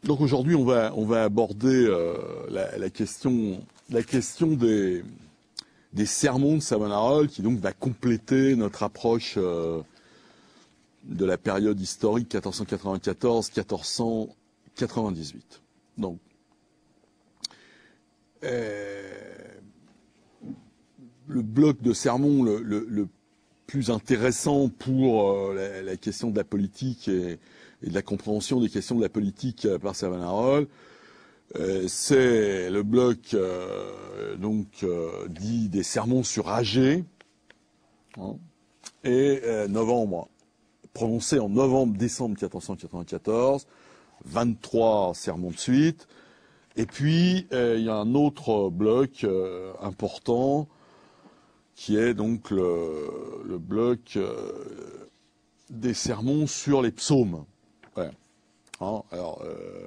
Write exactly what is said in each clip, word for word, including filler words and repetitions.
Donc aujourd'hui, on va, on va aborder euh, la, la question, la question des, des sermons de Savonarola, qui donc va compléter notre approche euh, de la période historique quatorze cent quatre-vingt-quatorze à quatorze cent quatre-vingt-dix-huit. Donc, euh, le bloc de sermons le, le, le plus intéressant pour euh, la, la question de la politique et, et de la compréhension des questions de la politique par Savonarola, euh, c'est le bloc euh, donc euh, dit des sermons sur Agé, hein, et euh, novembre, prononcé en novembre-décembre quatorze cent quatre-vingt-quatorze, vingt-trois sermons de suite. Et puis euh, il y a un autre bloc euh, important qui est donc le, le bloc euh, des sermons sur les psaumes. Ouais. Hein, alors, euh,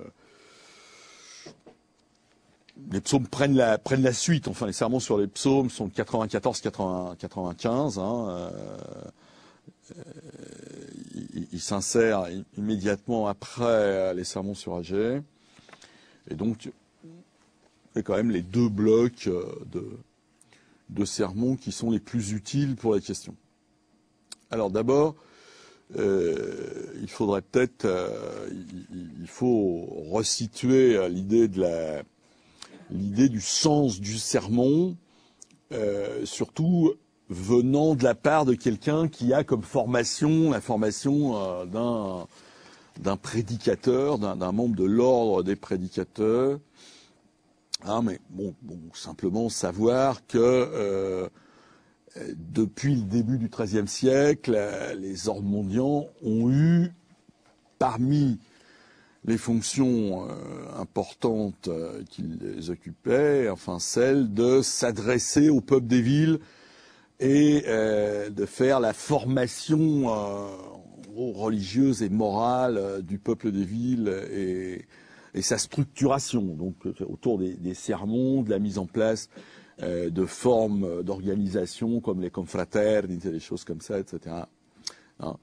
les psaumes prennent la, prennent la suite. Enfin, les sermons sur les psaumes sont de quatre-vingt-quatorze à quatre-vingt-quinze. Hein, euh, euh, ils il s'insèrent immédiatement après les sermons sur Agé. Et donc, c'est quand même les deux blocs de, de sermons qui sont les plus utiles pour la question. Alors d'abord, Euh, il faudrait peut-être, euh, il, il faut resituer l'idée de la, l'idée du sens du sermon, euh, surtout venant de la part de quelqu'un qui a comme formation la formation euh, d'un, d'un prédicateur, d'un, d'un membre de l'ordre des prédicateurs. Hein, mais bon, bon, simplement savoir que euh, depuis le début du treizième siècle, les ordres mendiants ont eu, parmi les fonctions euh, importantes euh, qu'ils occupaient, enfin celle de s'adresser au peuple des villes et euh, de faire la formation euh, religieuse et morale euh, du peuple des villes et, et sa structuration, donc autour des, des sermons, de la mise en place Euh, de formes d'organisation comme les confraternes, des choses comme ça, et cetera. Hein.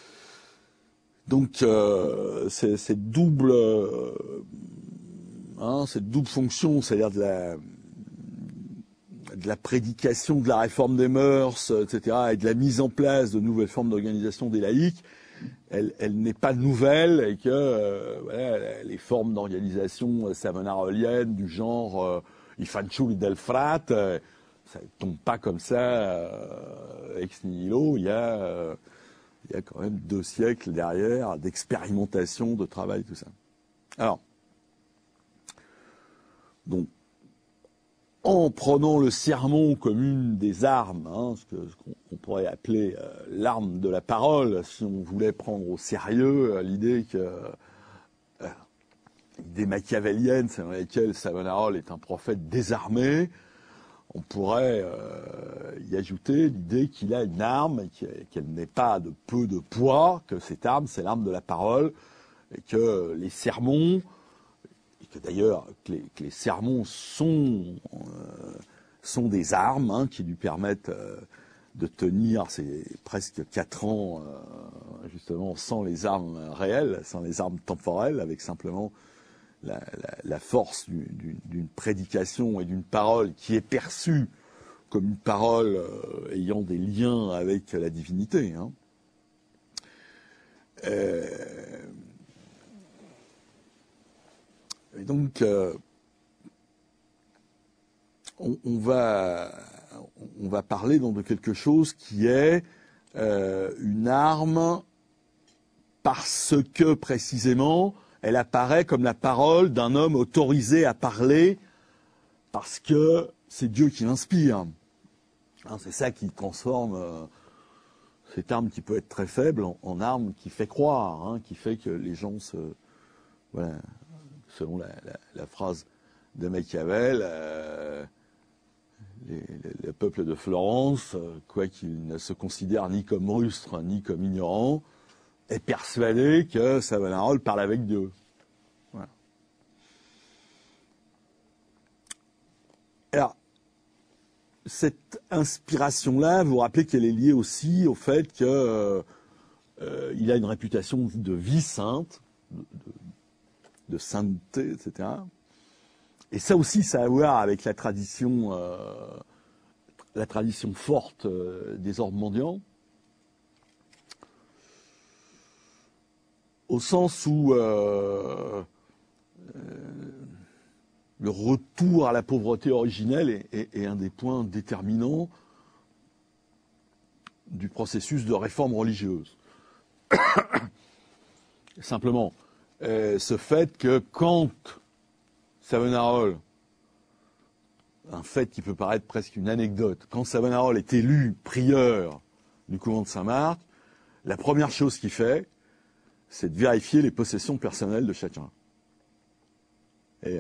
Donc euh, c'est cette double, euh, hein, cette double fonction, c'est-à-dire de la, de la prédication, de la réforme des mœurs, et cetera, et de la mise en place de nouvelles formes d'organisation des laïcs, elle, elle n'est pas nouvelle et que euh, voilà, les formes d'organisation savonaroliennes du genre euh, I fanciulli del frate, euh, ça ne tombe pas comme ça euh, ex nihilo. Il y a, euh, il y a quand même deux siècles derrière d'expérimentation, de travail, tout ça. Alors, donc, en prenant le sermon comme une des armes, hein, ce, que, ce qu'on, qu'on pourrait appeler euh, l'arme de la parole, si on voulait prendre au sérieux euh, l'idée que euh, l'idée machiavélienne selon laquelle Savonarola est un prophète désarmé, on pourrait euh, y ajouter l'idée qu'il a une arme et qu'elle n'est pas de peu de poids, que cette arme, c'est l'arme de la parole, et que les sermons, et que d'ailleurs que les, que les sermons sont, euh, sont des armes hein, qui lui permettent euh, de tenir ces presque quatre ans, euh, justement, sans les armes réelles, sans les armes temporelles, avec simplement La, la, la force du, du, d'une prédication et d'une parole qui est perçue comme une parole euh, ayant des liens avec la divinité. Hein. Euh, et donc, euh, on, on, va, on va parler donc de quelque chose qui est euh, une arme parce que, précisément, elle apparaît comme la parole d'un homme autorisé à parler parce que c'est Dieu qui l'inspire. Hein, c'est ça qui transforme euh, cette arme qui peut être très faible en, en arme qui fait croire, hein, qui fait que les gens se... Voilà, selon la, la, la phrase de Machiavel, euh, les, les, le peuple de Florence, quoi qu'il ne se considère ni comme rustre ni comme ignorant, est persuadé que Savonarola parle avec Dieu. Voilà. Alors, cette inspiration-là, vous vous rappelez qu'elle est liée aussi au fait qu'il euh, euh, a une réputation de vie sainte, de, de, de sainteté, et cetera. Et ça aussi, ça a à voir avec la tradition, euh, la tradition forte euh, des ordres mendiants, au sens où euh, euh, le retour à la pauvreté originelle est, est, est un des points déterminants du processus de réforme religieuse. Simplement, euh, ce fait que quand Savonarola, un fait qui peut paraître presque une anecdote, quand Savonarola est élu prieur du couvent de Saint-Marc, la première chose qu'il fait, c'est de vérifier les possessions personnelles de chacun. Et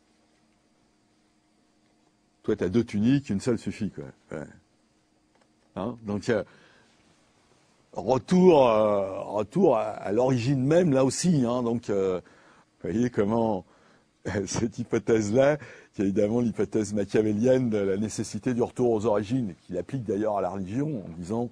toi, tu as deux tuniques, une seule suffit, quoi. Ouais. Hein, donc, euh, retour, euh, retour à, à l'origine même, là aussi. Hein, donc, euh, vous voyez comment euh, cette hypothèse-là, qui est évidemment l'hypothèse machiavélienne de la nécessité du retour aux origines, qu'il applique d'ailleurs à la religion, en disant,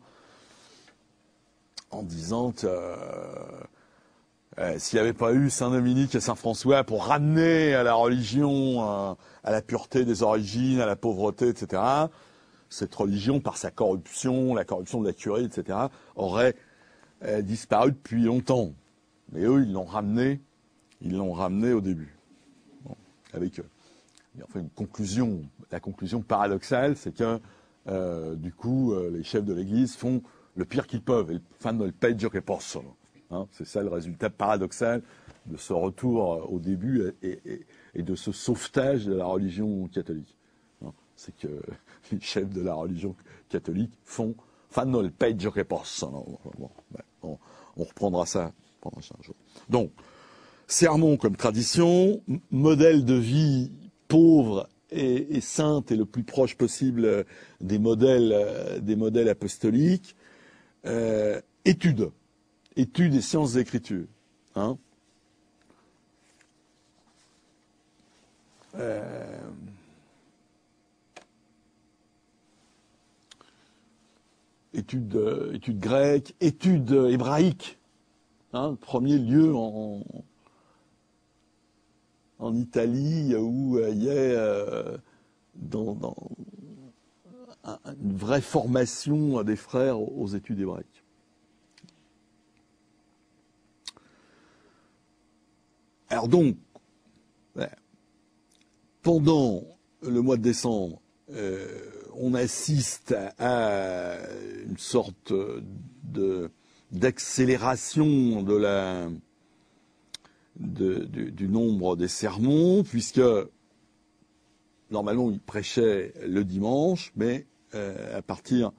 en disant que euh, euh, s'il n'y avait pas eu Saint Dominique et Saint François pour ramener à la religion, euh, à la pureté des origines, à la pauvreté, et cetera, cette religion, par sa corruption, la corruption de la curie, et cetera, aurait euh, disparu depuis longtemps. Mais eux, ils l'ont ramené, ils l'ont ramené au début. Bon, avec eux. Et enfin, une conclusion, la conclusion paradoxale, c'est que euh, du coup, euh, les chefs de l'Église font le pire qu'ils peuvent. Et fanno il peggio che possono. Hein, c'est ça le résultat paradoxal de ce retour euh, au début et, et, et de ce sauvetage de la religion catholique. Hein, c'est que les chefs de la religion catholique font fanno il peggio che possono. Bon, ben, on, on reprendra ça pendant un jour. Donc, sermon comme tradition, modèle de vie pauvre et, et sainte et le plus proche possible des modèles, des modèles apostoliques. Euh, études, études et sciences d'écriture. Hein. Euh, études, euh, études grecques, études hébraïques. Hein, premier lieu en, en Italie où euh, il y a euh, dans, dans un, une vraie formation des frères aux études hébraïques. Alors donc, ouais, pendant le mois de décembre, euh, on assiste à, à une sorte de d'accélération de la de, du, du nombre des sermons, puisque normalement il prêchait le dimanche, mais euh, à partir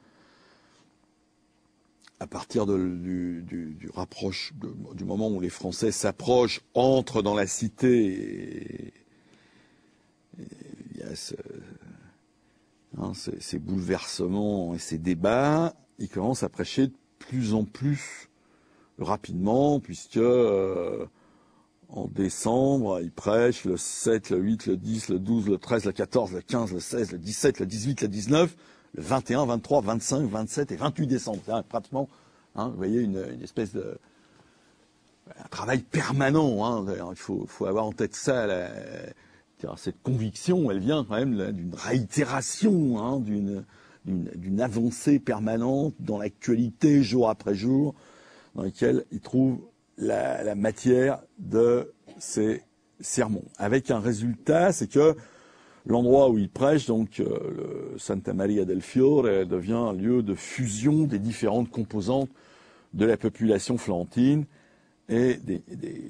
à partir de, du, du, du rapproche de, du moment où les Français s'approchent, entrent dans la cité, et, et il y a ce, hein, ces, ces bouleversements et ces débats, il commence à prêcher de plus en plus rapidement, puisque euh, en décembre, il prêche le sept, le huit, le dix, le douze, le treize, le quatorze, le quinze, le seize, le dix-sept, le dix-huit, le dix-neuf, le vingt et un, vingt-trois, vingt-cinq, vingt-sept et vingt-huit décembre. C'est pratiquement, hein, vous voyez, une, une espèce de un travail permanent. Hein. Il faut, faut avoir en tête ça. La, cette conviction, elle vient quand même d'une réitération, hein, d'une D'une, d'une avancée permanente dans l'actualité, jour après jour, dans laquelle il trouve la, la matière de ces sermons. Avec un résultat, c'est que l'endroit où il prêche, donc euh, le Santa Maria del Fiore, devient un lieu de fusion des différentes composantes de la population florentine et des... des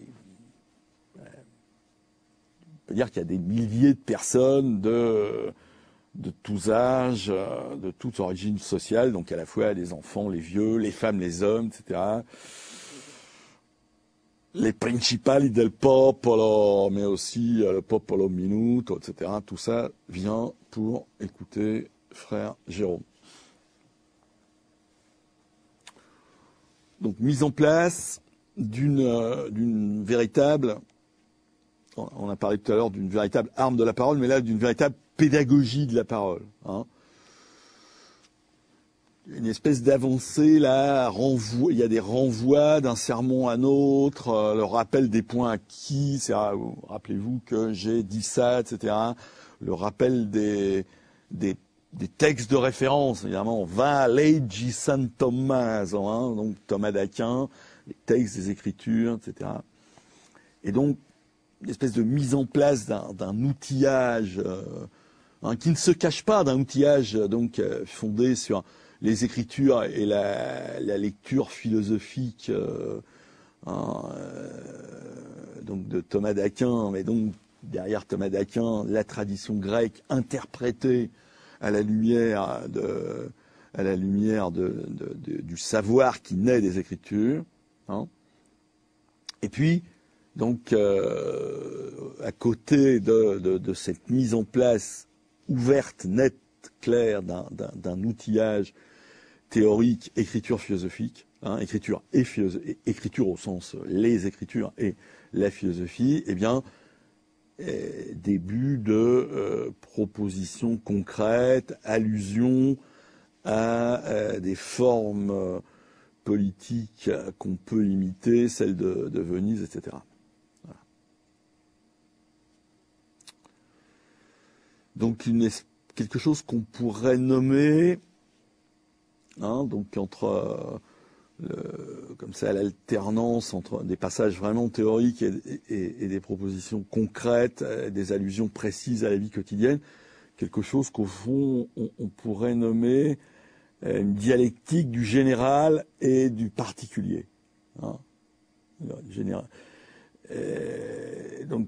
on peut dire qu'il y a des milliers de personnes de... de tous âges, de toutes origines sociales, donc à la fois les enfants, les vieux, les femmes, les hommes, et cetera. Les principali del popolo, mais aussi le popolo minuto, et cetera. Tout ça vient pour écouter frère Jérôme. Donc mise en place d'une euh, d'une véritable, on a parlé tout à l'heure d'une véritable arme de la parole, mais là d'une véritable pédagogie de la parole. Hein. une espèce d'avancée là, renvoi, il y a des renvois d'un sermon à un autre, euh, le rappel des points acquis, c'est, rappelez-vous que j'ai dit ça, et cetera. Le rappel des, des, des textes de référence, évidemment, va leggi San Tommaso, hein, donc Thomas d'Aquin, les textes des Écritures, et cetera. Et donc, une espèce de mise en place d'un, d'un outillage euh, hein, qui ne se cache pas, d'un outillage donc euh, fondé sur les Écritures et la, la lecture philosophique euh, hein, euh, donc de Thomas d'Aquin, mais donc derrière Thomas d'Aquin, la tradition grecque interprétée à la lumière de, à la lumière de, de, de, du savoir qui naît des Écritures. Hein. Et puis, donc, euh, à côté de, de, de cette mise en place ouverte, nette, claire d'un, d'un, d'un outillage théorique, écriture philosophique, hein, écriture et philosophie, écriture au sens les Écritures et la philosophie, eh bien, eh, début de euh, propositions concrètes, allusions à euh, des formes euh, politiques euh, qu'on peut imiter, celles de, de Venise, et cetera. Voilà. Donc une, quelque chose qu'on pourrait nommer, hein, donc entre euh, le, comme ça l'alternance entre des passages vraiment théoriques et, et, et des propositions concrètes, des allusions précises à la vie quotidienne, quelque chose qu'au fond on, on pourrait nommer une dialectique du général et du particulier. Hein, général. Et donc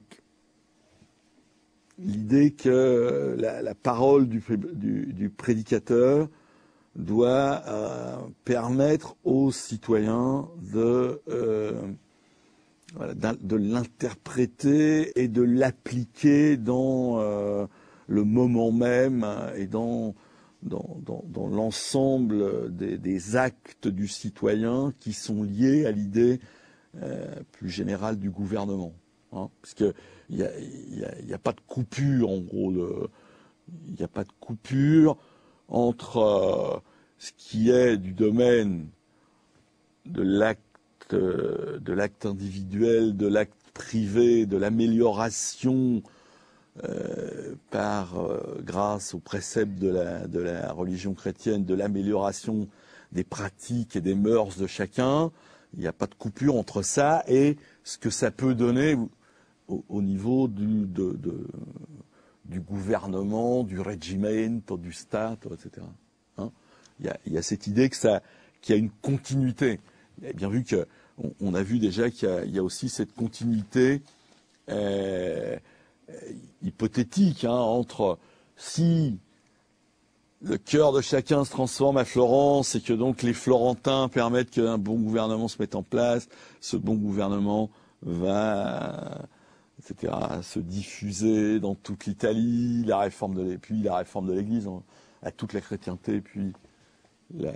l'idée que la, la parole du, du, du prédicateur doit euh, permettre aux citoyens de, euh, voilà, de l'interpréter et de l'appliquer dans euh, le moment même et dans, dans, dans, dans l'ensemble des, des actes du citoyen qui sont liés à l'idée euh, plus générale du gouvernement. Hein, parce que il n'y a, y a, y a pas de coupure, en gros, il n'y a pas de coupure entre euh, ce qui est du domaine de l'acte, euh, de l'acte individuel, de l'acte privé, de l'amélioration euh, par euh, grâce aux préceptes de la, de la religion chrétienne, de l'amélioration des pratiques et des mœurs de chacun. Il n'y a pas de coupure entre ça et ce que ça peut donner au, au niveau du, de, de, du gouvernement, du reggimento, du Stato, et cetera. Hein, il, y a, il y a cette idée que ça, qu'il y a une continuité. Vous avez bien vu que on, on a vu déjà qu'il y a, il y a aussi cette continuité euh, hypothétique hein, entre si le cœur de chacun se transforme à Florence et que donc les Florentins permettent qu'un bon gouvernement se mette en place, ce bon gouvernement va, et cetera, se diffuser dans toute l'Italie, la réforme de puis la réforme de l'Église à toute la chrétienté, puis la,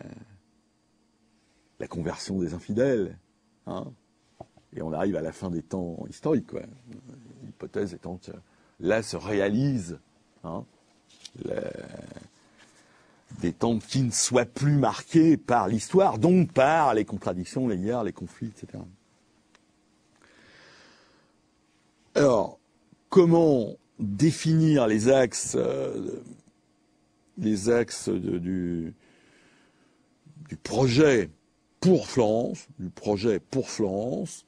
la conversion des infidèles. Hein, et on arrive à la fin des temps historiques, quoi. L'hypothèse étant que là se réalise hein, la, des temps qui ne soient plus marqués par l'histoire, donc par les contradictions, les guerres, les conflits, et cetera. Alors, comment définir les axes, euh, les axes de, du, du projet pour Florence, du projet pour Florence?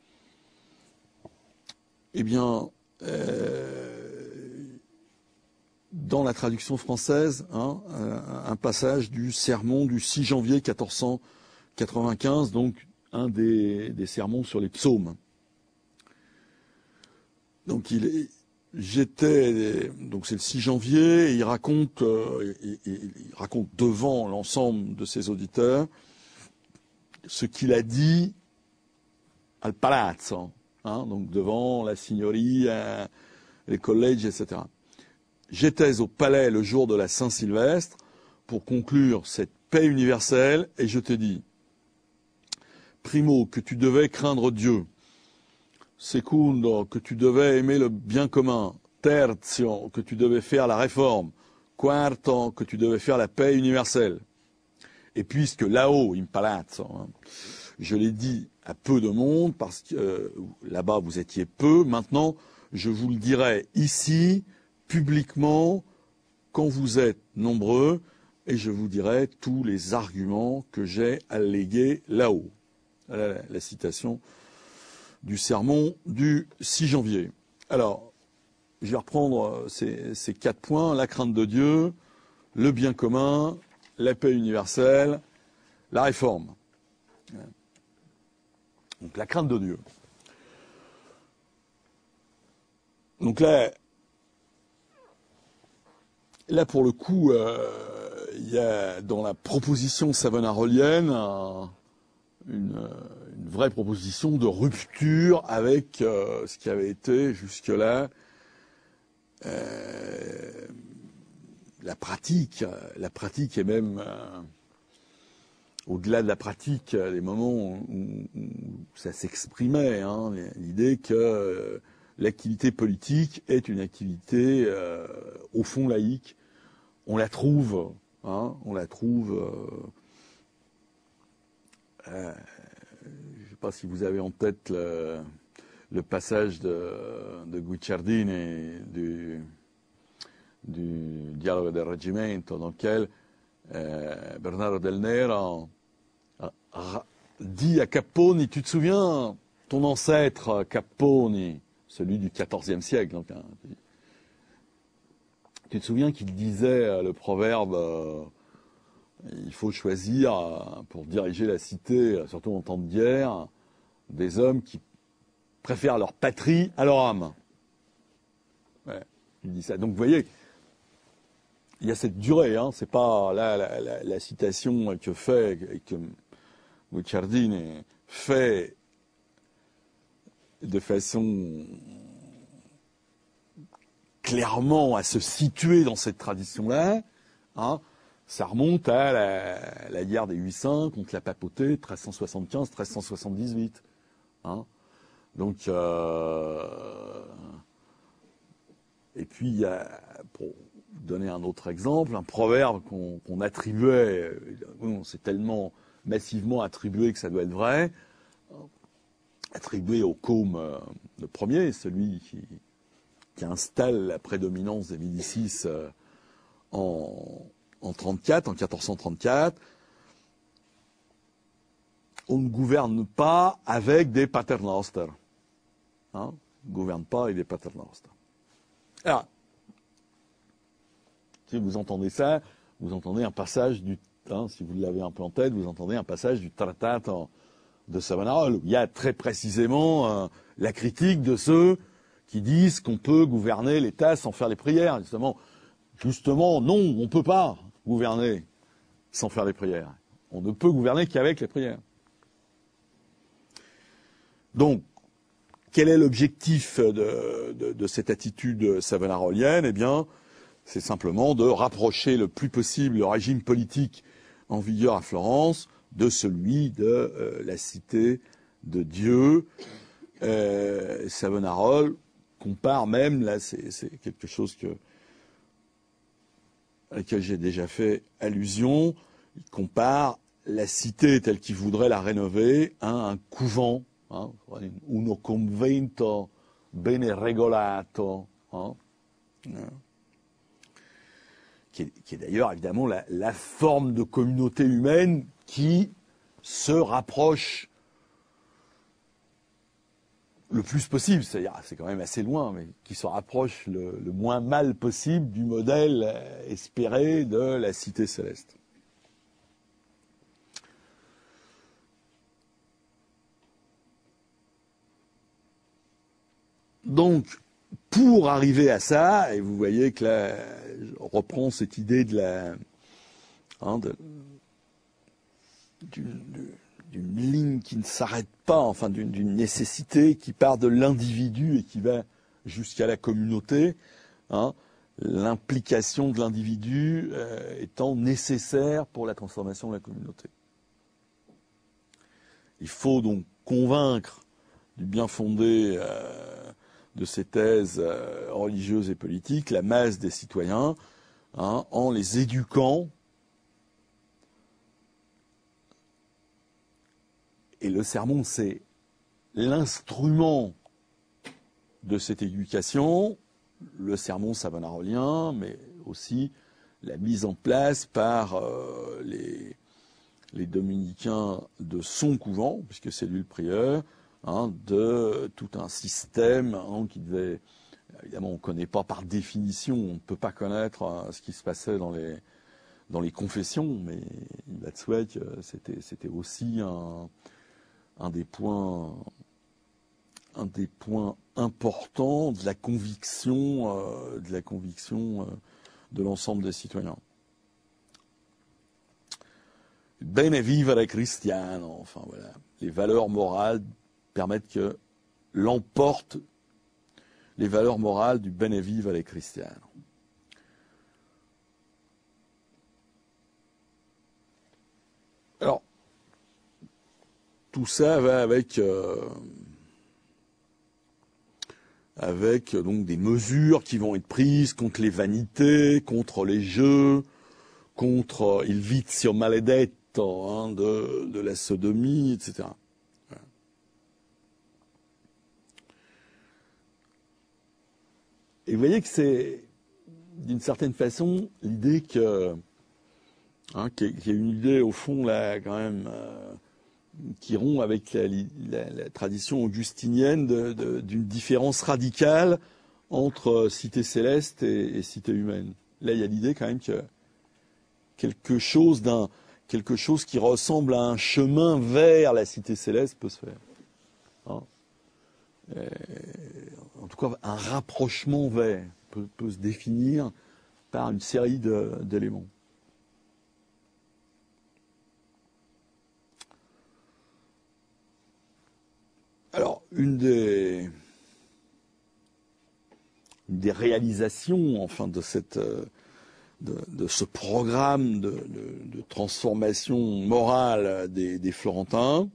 Eh bien, euh, dans la traduction française, hein, un, un passage du sermon du six janvier quatorze cent quatre-vingt-quinze, donc un des, des sermons sur les psaumes. Donc il, j'étais, donc c'est le six janvier, et il raconte, euh, il, il, il raconte devant l'ensemble de ses auditeurs ce qu'il a dit al palazzo, hein, donc devant la signoria, les collèges, et cetera. J'étais au palais le jour de la Saint-Sylvestre pour conclure cette paix universelle, et je t'ai dit, primo, que tu devais craindre Dieu. Secondo, que tu devais aimer le bien commun. Tertio, que tu devais faire la réforme. Quarto, que tu devais faire la paix universelle. Et puisque là-haut, in palazzo, hein, je l'ai dit à peu de monde, parce que euh, là-bas vous étiez peu, maintenant je vous le dirai ici, publiquement, quand vous êtes nombreux, et je vous dirai tous les arguments que j'ai allégués là-haut. Voilà la, la citation du sermon du six janvier. Alors, je vais reprendre ces, ces quatre points, la crainte de Dieu, le bien commun, la paix universelle, la réforme. Donc la crainte de Dieu. Donc là, là pour le coup, euh, il y a dans la proposition savonarolienne un, une, une vraie proposition de rupture avec euh, ce qui avait été jusque-là euh, la pratique. La pratique est même... Euh, au-delà de la pratique, les moments où, où ça s'exprimait, hein, l'idée que euh, l'activité politique est une activité euh, au fond laïque. On la trouve, hein, on la trouve. Euh, euh, je ne sais pas si vous avez en tête le, le passage de, de Guicciardini du, du Dialogue del Reggimento, dans lequel euh, Bernardo del Nero dit à Capponi, tu te souviens, ton ancêtre Capponi, celui du quatorzième siècle, donc, hein, tu te souviens qu'il disait le proverbe euh, il faut choisir euh, pour diriger la cité, surtout en temps de guerre, des hommes qui préfèrent leur patrie à leur âme. Ouais, il dit ça. Donc vous voyez, il y a cette durée, hein, c'est pas là la, la, la citation que fait que Guicciardini fait de façon clairement à se situer dans cette tradition-là, hein, ça remonte à la, la guerre des huit cents contre la papauté, treize cent soixante-quinze treize cent soixante-dix-huit. Hein. Donc, euh, et puis, il y a, pour donner un autre exemple, un proverbe qu'on qu'on attribuait, bon, c'est tellement massivement attribué que ça doit être vrai, attribué au Côme euh, le premier, celui qui, qui installe la prédominance des Médicis euh, en, en trente-quatre, en quatorze cent trente-quatre. On ne gouverne pas avec des paternosters. Hein, on ne gouverne pas avec des paternosters. Alors, si vous entendez ça, vous entendez un passage du Hein, si vous l'avez un peu en tête, vous entendez un passage du Trattato de Savonarole, où il y a très précisément euh, la critique de ceux qui disent qu'on peut gouverner l'État sans faire les prières. Justement, justement, non, on ne peut pas gouverner sans faire les prières. On ne peut gouverner qu'avec les prières. Donc, quel est l'objectif de, de, de cette attitude savonarolienne? Eh bien, c'est simplement de rapprocher le plus possible le régime politique en vigueur à Florence de celui de euh, la cité de Dieu. Euh, Savonarole compare même, là c'est, c'est quelque chose que, à laquelle j'ai déjà fait allusion, il compare la cité telle qu'il voudrait la rénover à un couvent, hein, uno convento bene regolato, hein, qui est, qui est d'ailleurs évidemment la, la forme de communauté humaine qui se rapproche le plus possible, c'est-à-dire c'est quand même assez loin, mais qui se rapproche le, le moins mal possible du modèle espéré de la cité céleste. Donc, pour arriver à ça, et vous voyez que là, je reprends cette idée de la, hein, de, d'une, d'une ligne qui ne s'arrête pas, enfin d'une, d'une nécessité qui part de l'individu et qui va jusqu'à la communauté, hein, l'implication de l'individu euh, étant nécessaire pour la transformation de la communauté. Il faut donc convaincre du bien fondé euh, de ces thèses euh, religieuses et politiques la masse des citoyens, hein, en les éduquant et le sermon, c'est l'instrument de cette éducation. Le sermon savonarolien, mais aussi la mise en place par euh, les, les dominicains de son couvent, puisque c'est lui le prieur, hein, de tout un système hein, qui devait... Évidemment, on ne connaît pas par définition, on ne peut pas connaître hein, ce qui se passait dans les, dans les confessions, mais il va de soi que c'était, c'était aussi un, un des points... un des points importants de la conviction, euh, de la conviction euh, de l'ensemble des citoyens. Bene vivere cristiano, enfin voilà, les valeurs morales permettent que l'emportent les valeurs morales du bene vivere cristiano. Alors, tout ça va avec euh, avec donc des mesures qui vont être prises contre les vanités, contre les jeux, contre il vizio maledetto hein, de, de la sodomie, et cetera. Voilà. Et vous voyez que c'est, d'une certaine façon, l'idée que, hein, qu'il y a une idée au fond là quand même euh, qui rompt avec la, la, la tradition augustinienne de, de, d'une différence radicale entre cité céleste et, et cité humaine. Là, il y a l'idée quand même que quelque chose d'un, quelque chose qui ressemble à un chemin vers la cité céleste peut se faire. Hein et, en tout cas, un rapprochement vers peut, peut se définir par une série de, d'éléments. Alors, une des, une des réalisations, enfin, de cette, de, de ce programme de, de, de transformation morale des, des Florentins,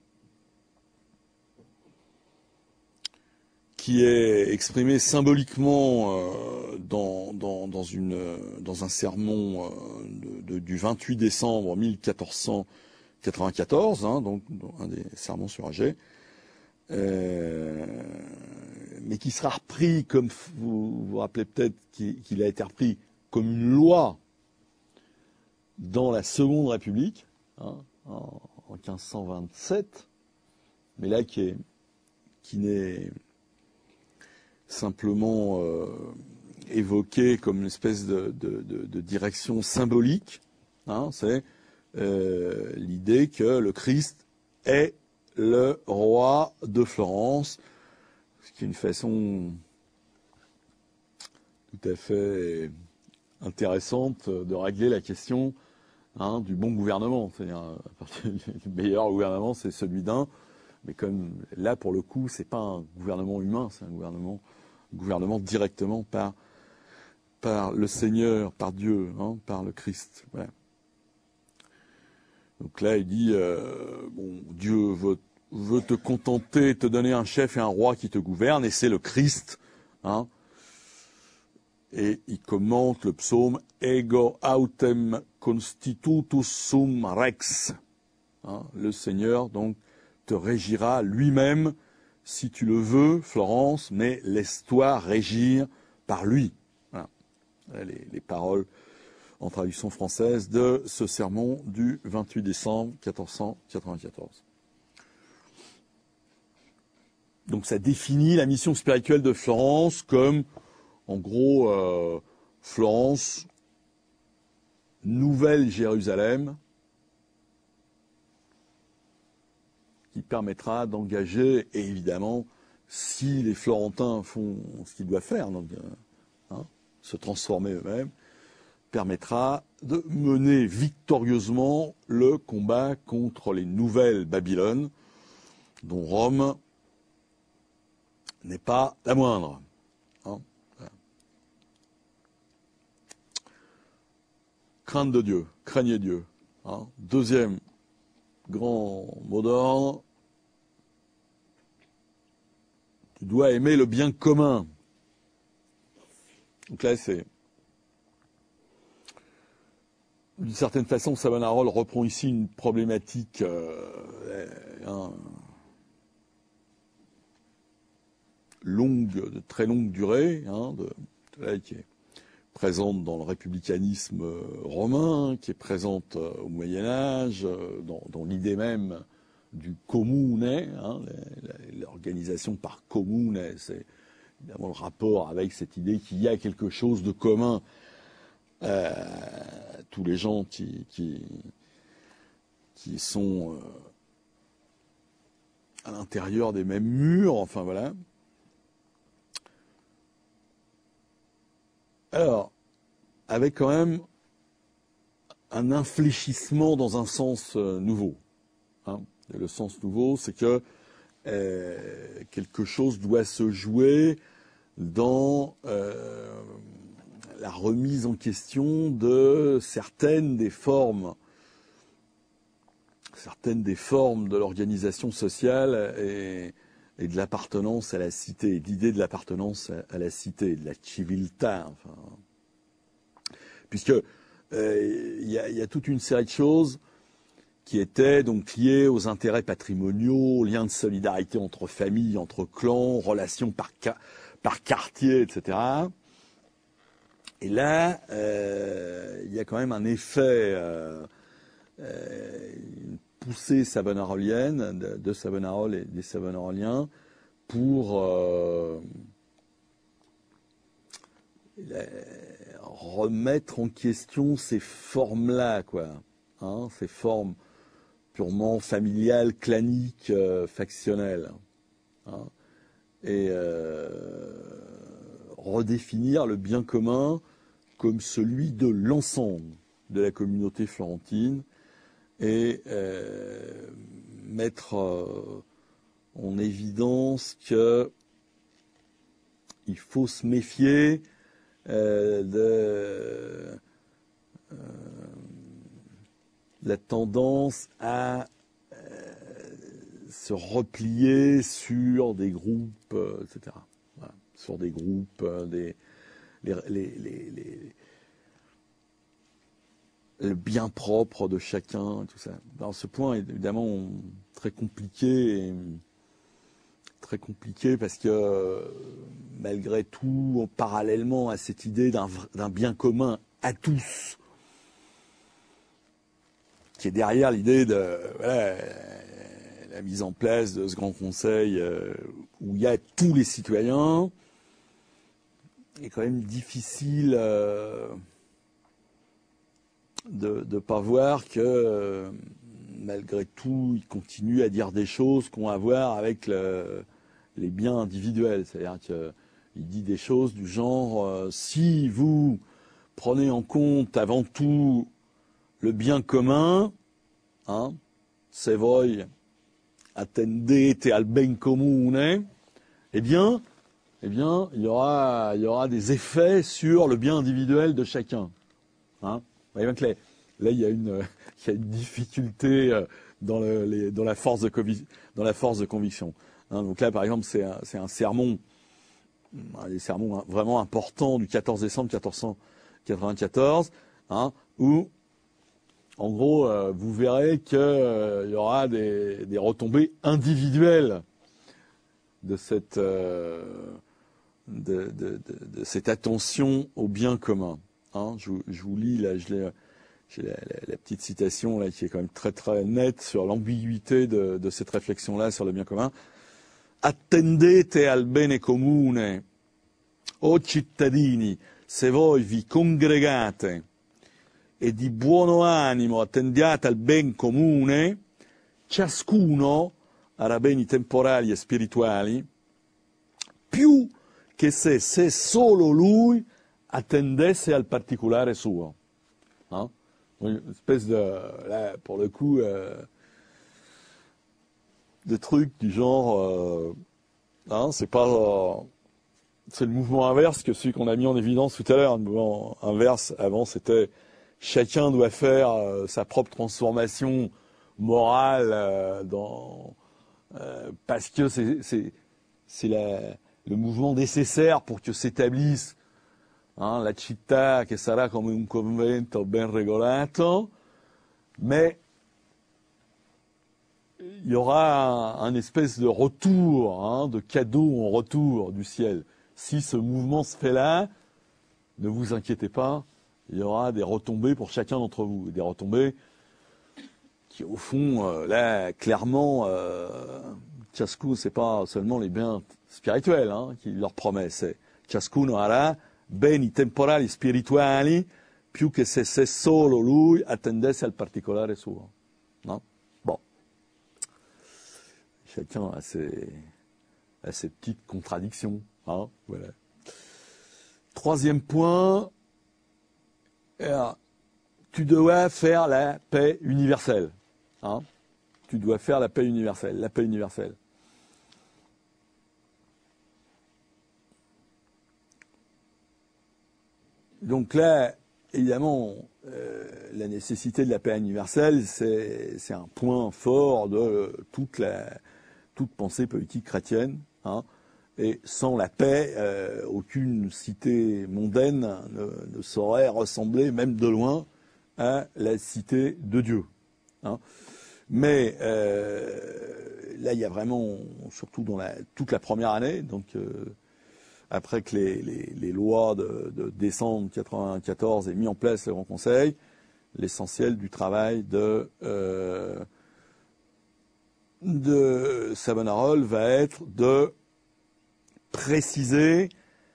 qui est exprimé symboliquement euh, dans, dans, dans, une, dans un sermon euh, de, de, du vingt-huit décembre mille quatre cent quatre-vingt-quatorze, hein, donc un des sermons sur Agé. Euh, mais qui sera repris, comme vous vous rappelez peut-être qu'il, qu'il a été repris comme une loi dans la Seconde République, hein, en, en quinze cent vingt-sept, mais là qui, est, qui n'est simplement euh, évoqué comme une espèce de, de, de, de direction symbolique, hein, c'est euh, l'idée que le Christ est le roi de Florence, ce qui est une façon tout à fait intéressante de régler la question hein, du bon gouvernement. C'est-à-dire, le meilleur gouvernement, c'est celui d'un, mais comme là, pour le coup, c'est pas un gouvernement humain, c'est un gouvernement, un gouvernement directement par, par le Seigneur, par Dieu, hein, par le Christ. Voilà. Donc là, il dit, euh, bon, Dieu veut, veut te contenter, te donner un chef et un roi qui te gouverne, et c'est le Christ. Hein. Et il commente le psaume « Ego autem constitutus sum rex hein, ». Le Seigneur, donc, te régira lui-même, si tu le veux, Florence, mais laisse-toi régir par lui. Voilà. Les, les paroles en traduction française de ce sermon du vingt-huit décembre quatorze cent quatre-vingt-quatorze. Donc ça définit la mission spirituelle de Florence comme, en gros, euh, Florence, nouvelle Jérusalem, qui permettra d'engager, et évidemment, si les Florentins font ce qu'ils doivent faire, donc, hein, se transformer eux-mêmes, permettra de mener victorieusement le combat contre les nouvelles Babylone, dont Rome n'est pas la moindre. Hein, voilà. Crainte de Dieu, craignez Dieu. Hein. Deuxième grand mot d'ordre, tu dois aimer le bien commun. Donc là, c'est d'une certaine façon, Savonarola reprend ici une problématique euh, hein, longue, de très longue durée, hein, de, de là, qui est présente dans le républicanisme romain, qui est présente euh, au Moyen-Âge, euh, dans, dans l'idée même du comune, hein, l'organisation par commune, c'est évidemment le rapport avec cette idée qu'il y a quelque chose de commun. Euh, tous les gens qui, qui, qui sont euh, à l'intérieur des mêmes murs, enfin voilà. Alors, avec quand même un infléchissement dans un sens euh, nouveau. Hein. Et le sens nouveau, c'est que euh, quelque chose doit se jouer dans euh, la remise en question de certaines des formes, certaines des formes de l'organisation sociale et, et de l'appartenance à la cité, d'idée de l'appartenance à, à la cité, de la civiltà, enfin, puisque euh, y a, y a toute une série de choses qui étaient donc liées aux intérêts patrimoniaux, aux liens de solidarité entre familles, entre clans, relations par, par quartier, et cetera. Et là, euh, il y a quand même un effet, euh, euh, une poussée savonarolienne, de, de Savonarola et des Savonaroliens, pour euh, la, remettre en question ces formes-là, quoi, hein, ces formes purement familiales, claniques, euh, factionnelles, hein, et euh, redéfinir le bien commun comme celui de l'ensemble de la communauté florentine et euh, mettre euh, en évidence que il faut se méfier euh, de euh, la tendance à euh, se replier sur des groupes, euh, et cetera. Voilà. Sur des groupes, euh, des, les, les, les, les, le bien propre de chacun, tout ça. Alors, ce point est évidemment très compliqué, et, très compliqué parce que euh, malgré tout, parallèlement à cette idée d'un d'un bien commun à tous, qui est derrière l'idée de voilà, la mise en place de ce grand conseil euh, où il y a tous les citoyens, il est quand même difficile euh, de ne pas voir que euh, malgré tout, il continue à dire des choses qui ont à voir avec le, les biens individuels. C'est-à-dire qu'il dit des choses du genre euh, si vous prenez en compte avant tout le bien commun, hein, se voi attendete al ben comune, eh bien, eh bien, il y aura, il y aura des effets sur le bien individuel de chacun. Hein. Vous voyez bien que là, là, il y a une, il y a une difficulté dans, le, les, dans, la force de dans la force de conviction. Hein, donc là, par exemple, c'est un, c'est un sermon, un des sermons vraiment importants du quatorze décembre mille quatre cent quatre-vingt-quatorze, hein, où en gros, euh, vous verrez qu'il euh, y aura des, des retombées individuelles de cette, euh, de, de, de, de cette attention au bien commun. Hein, je, je vous lis, là, je l'ai, j'ai la, la, la petite citation là, qui est quand même très très nette sur l'ambiguïté de, de cette réflexion-là sur le bien commun. Attendete al bene comune, o cittadini, se voi vi congregate e di buono animo attendiate al ben comune, ciascuno avrà beni temporali e spirituali, più che se, se solo lui attendesse al particolare suo. Hein? Une espèce de, là, pour le coup, euh, de trucs du genre, euh, hein, c'est pas, euh, c'est le mouvement inverse que celui qu'on a mis en évidence tout à l'heure. Le mouvement inverse, avant, c'était chacun doit faire euh, sa propre transformation morale euh, dans, euh, parce que c'est, c'est, c'est la, le mouvement nécessaire pour que s'établisse hein, la città che sarà come un convento ben regolato, mais il y aura un, un espèce de retour, hein, de cadeau en retour du ciel. Si ce mouvement se fait là, ne vous inquiétez pas, il y aura des retombées pour chacun d'entre vous. Des retombées qui, au fond, euh, là, clairement, euh, ciascuno, c'est pas seulement les biens spirituels hein, qui leur promet, c'est ciascuno avrà beni temporali spirituali più che se, se solo lui attendesse al particolare suo. Non? Bon. Chacun a ses, a ses petites contradictions. Hein, voilà. Troisième point, alors, tu dois faire la paix universelle. Hein, tu dois faire la paix universelle. La paix universelle. Donc là, évidemment, euh, la nécessité de la paix universelle, c'est, c'est un point fort de toute la toute pensée politique chrétienne. Hein, et sans la paix, euh, aucune cité mondaine ne, ne saurait ressembler, même de loin, à la cité de Dieu. Hein. Mais euh, là, il y a vraiment, surtout dans la, toute la première année, donc euh, après que les, les, les lois de, de décembre quatre-vingt-quatorze aient mis en place le Grand Conseil, l'essentiel du travail de, euh, de Savonarola va être de préciser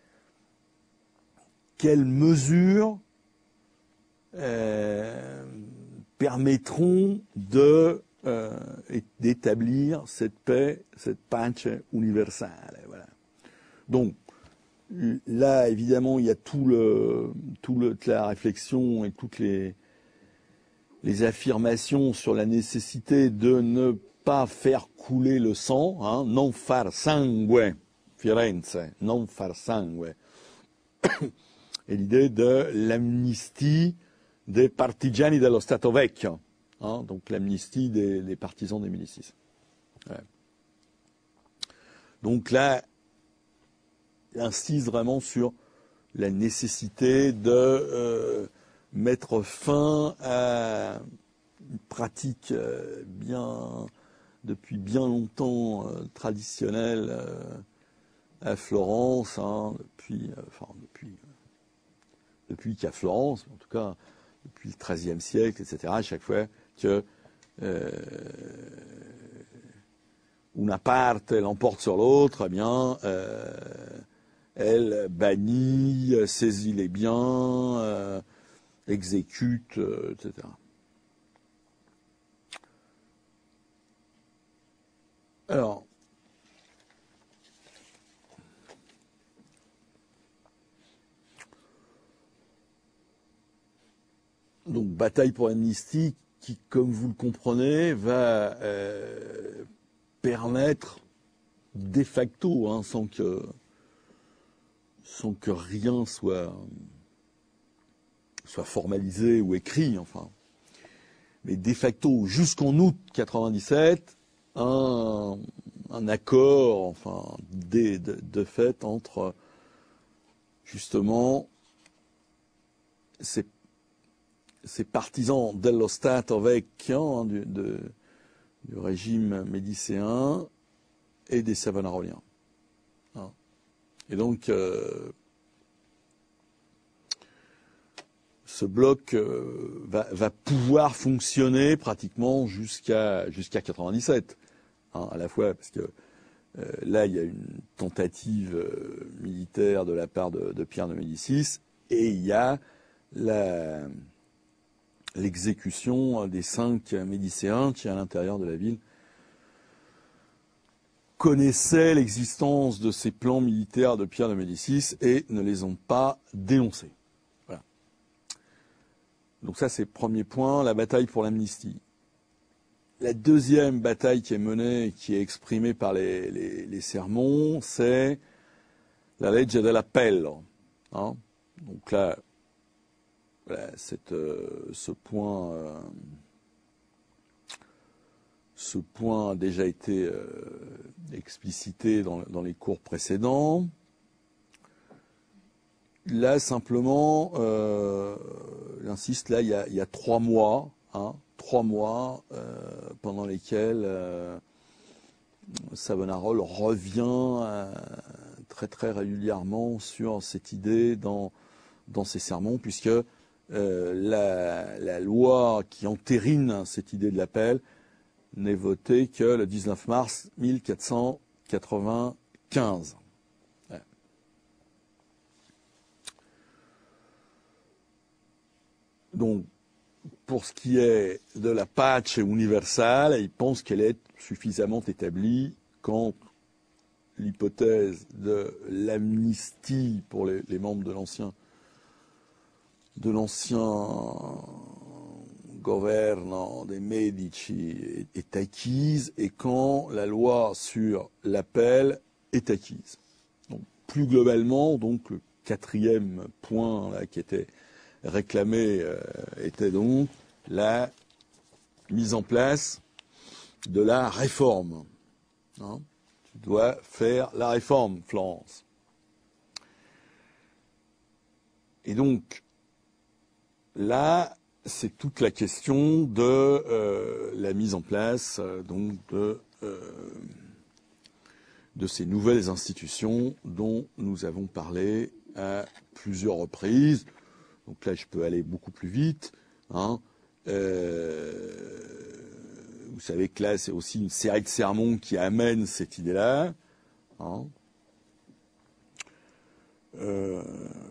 quelles mesures euh, permettront de euh, d'établir cette paix, cette pace universelle. Voilà. Donc là, évidemment, il y a tout le, tout le, toute la réflexion et toutes les, les affirmations sur la nécessité de ne pas faire couler le sang, hein, non far sangue, Firenze, non far sangue, et l'idée de l'amnistie des partigiani dello Stato Vecchio, hein, donc l'amnistie des, des partisans des Médicis. Ouais. Donc là, il insiste vraiment sur la nécessité de euh, mettre fin à une pratique euh, bien, depuis bien longtemps euh, traditionnelle euh, à Florence, hein, depuis, euh, enfin depuis, euh, depuis qu'à Florence, en tout cas depuis le treizième siècle, et cetera. À chaque fois que euh, una parte l'emporte sur l'autre, eh bien, euh, elle bannit, saisit les biens, euh, exécute, euh, et cetera. Alors, donc bataille pour l'amnistie qui, comme vous le comprenez, va euh, permettre de facto, hein, sans que sans que rien soit soit formalisé ou écrit, enfin, mais de facto jusqu'en août quatre-vingt-dix-sept, un, un accord, enfin, de, de, de fait entre justement ces, ces partisans dello Stato Vecchio, hein, du, de, du régime médicéen et des Savonaroliens. Hein. Et donc, euh, ce bloc euh, va, va pouvoir fonctionner pratiquement jusqu'à jusqu'à quatre-vingt-dix-sept, hein, à la fois parce que euh, là il y a une tentative euh, militaire de la part de, de Pierre de Médicis et il y a la, l'exécution des cinq Médicéens qui à l'intérieur de la ville connaissaient l'existence de ces plans militaires de Pierre de Médicis et ne les ont pas dénoncés. Donc ça, c'est le premier point, la bataille pour l'amnistie. La deuxième bataille qui est menée, qui est exprimée par les, les, les sermons, c'est la legge dell'appello. Hein. Donc là, voilà, cette, euh, ce point, euh, ce point a déjà été euh, explicité dans, dans les cours précédents. là, simplement, euh, j'insiste, là, il y a, il y a trois mois, hein, trois mois euh, pendant lesquels euh, Savonarola revient euh, très très régulièrement sur cette idée dans, dans ses sermons, puisque euh, la, la loi qui entérine cette idée de l'appel n'est votée que le dix-neuf mars mille quatre cent quatre-vingt-quinze. Ouais. Donc, pour ce qui est de la pace universale, il pense qu'elle est suffisamment établie quand l'hypothèse de l'amnistie pour les, les membres de l'ancien de l'ancien gouvernement des Medici est, est acquise et quand la loi sur l'appel est acquise. Donc, plus globalement, donc le quatrième point là, qui était réclamé euh, était donc la mise en place de la réforme. Hein, tu dois faire la réforme, Florence. Et donc, là, c'est toute la question de euh, la mise en place euh, donc de, euh, de ces nouvelles institutions dont nous avons parlé à plusieurs reprises. Donc là, je peux aller beaucoup plus vite. Hein. Euh, vous savez que là, c'est aussi une série de sermons qui amènent cette idée-là. Hein. Euh,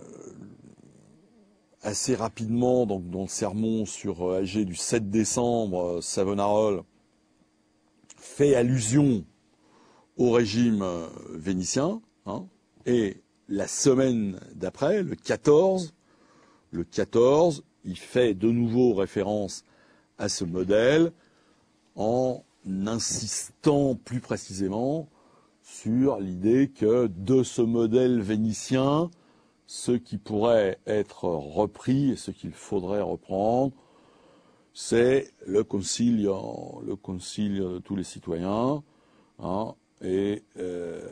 assez rapidement, donc dans le sermon sur A G du sept décembre, Savonarola fait allusion au régime vénitien. Hein, et la semaine d'après, le quatorze, le quatorze, il fait de nouveau référence à ce modèle en insistant plus précisément sur l'idée que de ce modèle vénitien, ce qui pourrait être repris et ce qu'il faudrait reprendre, c'est le concilio, le concilio de tous les citoyens, hein, et euh,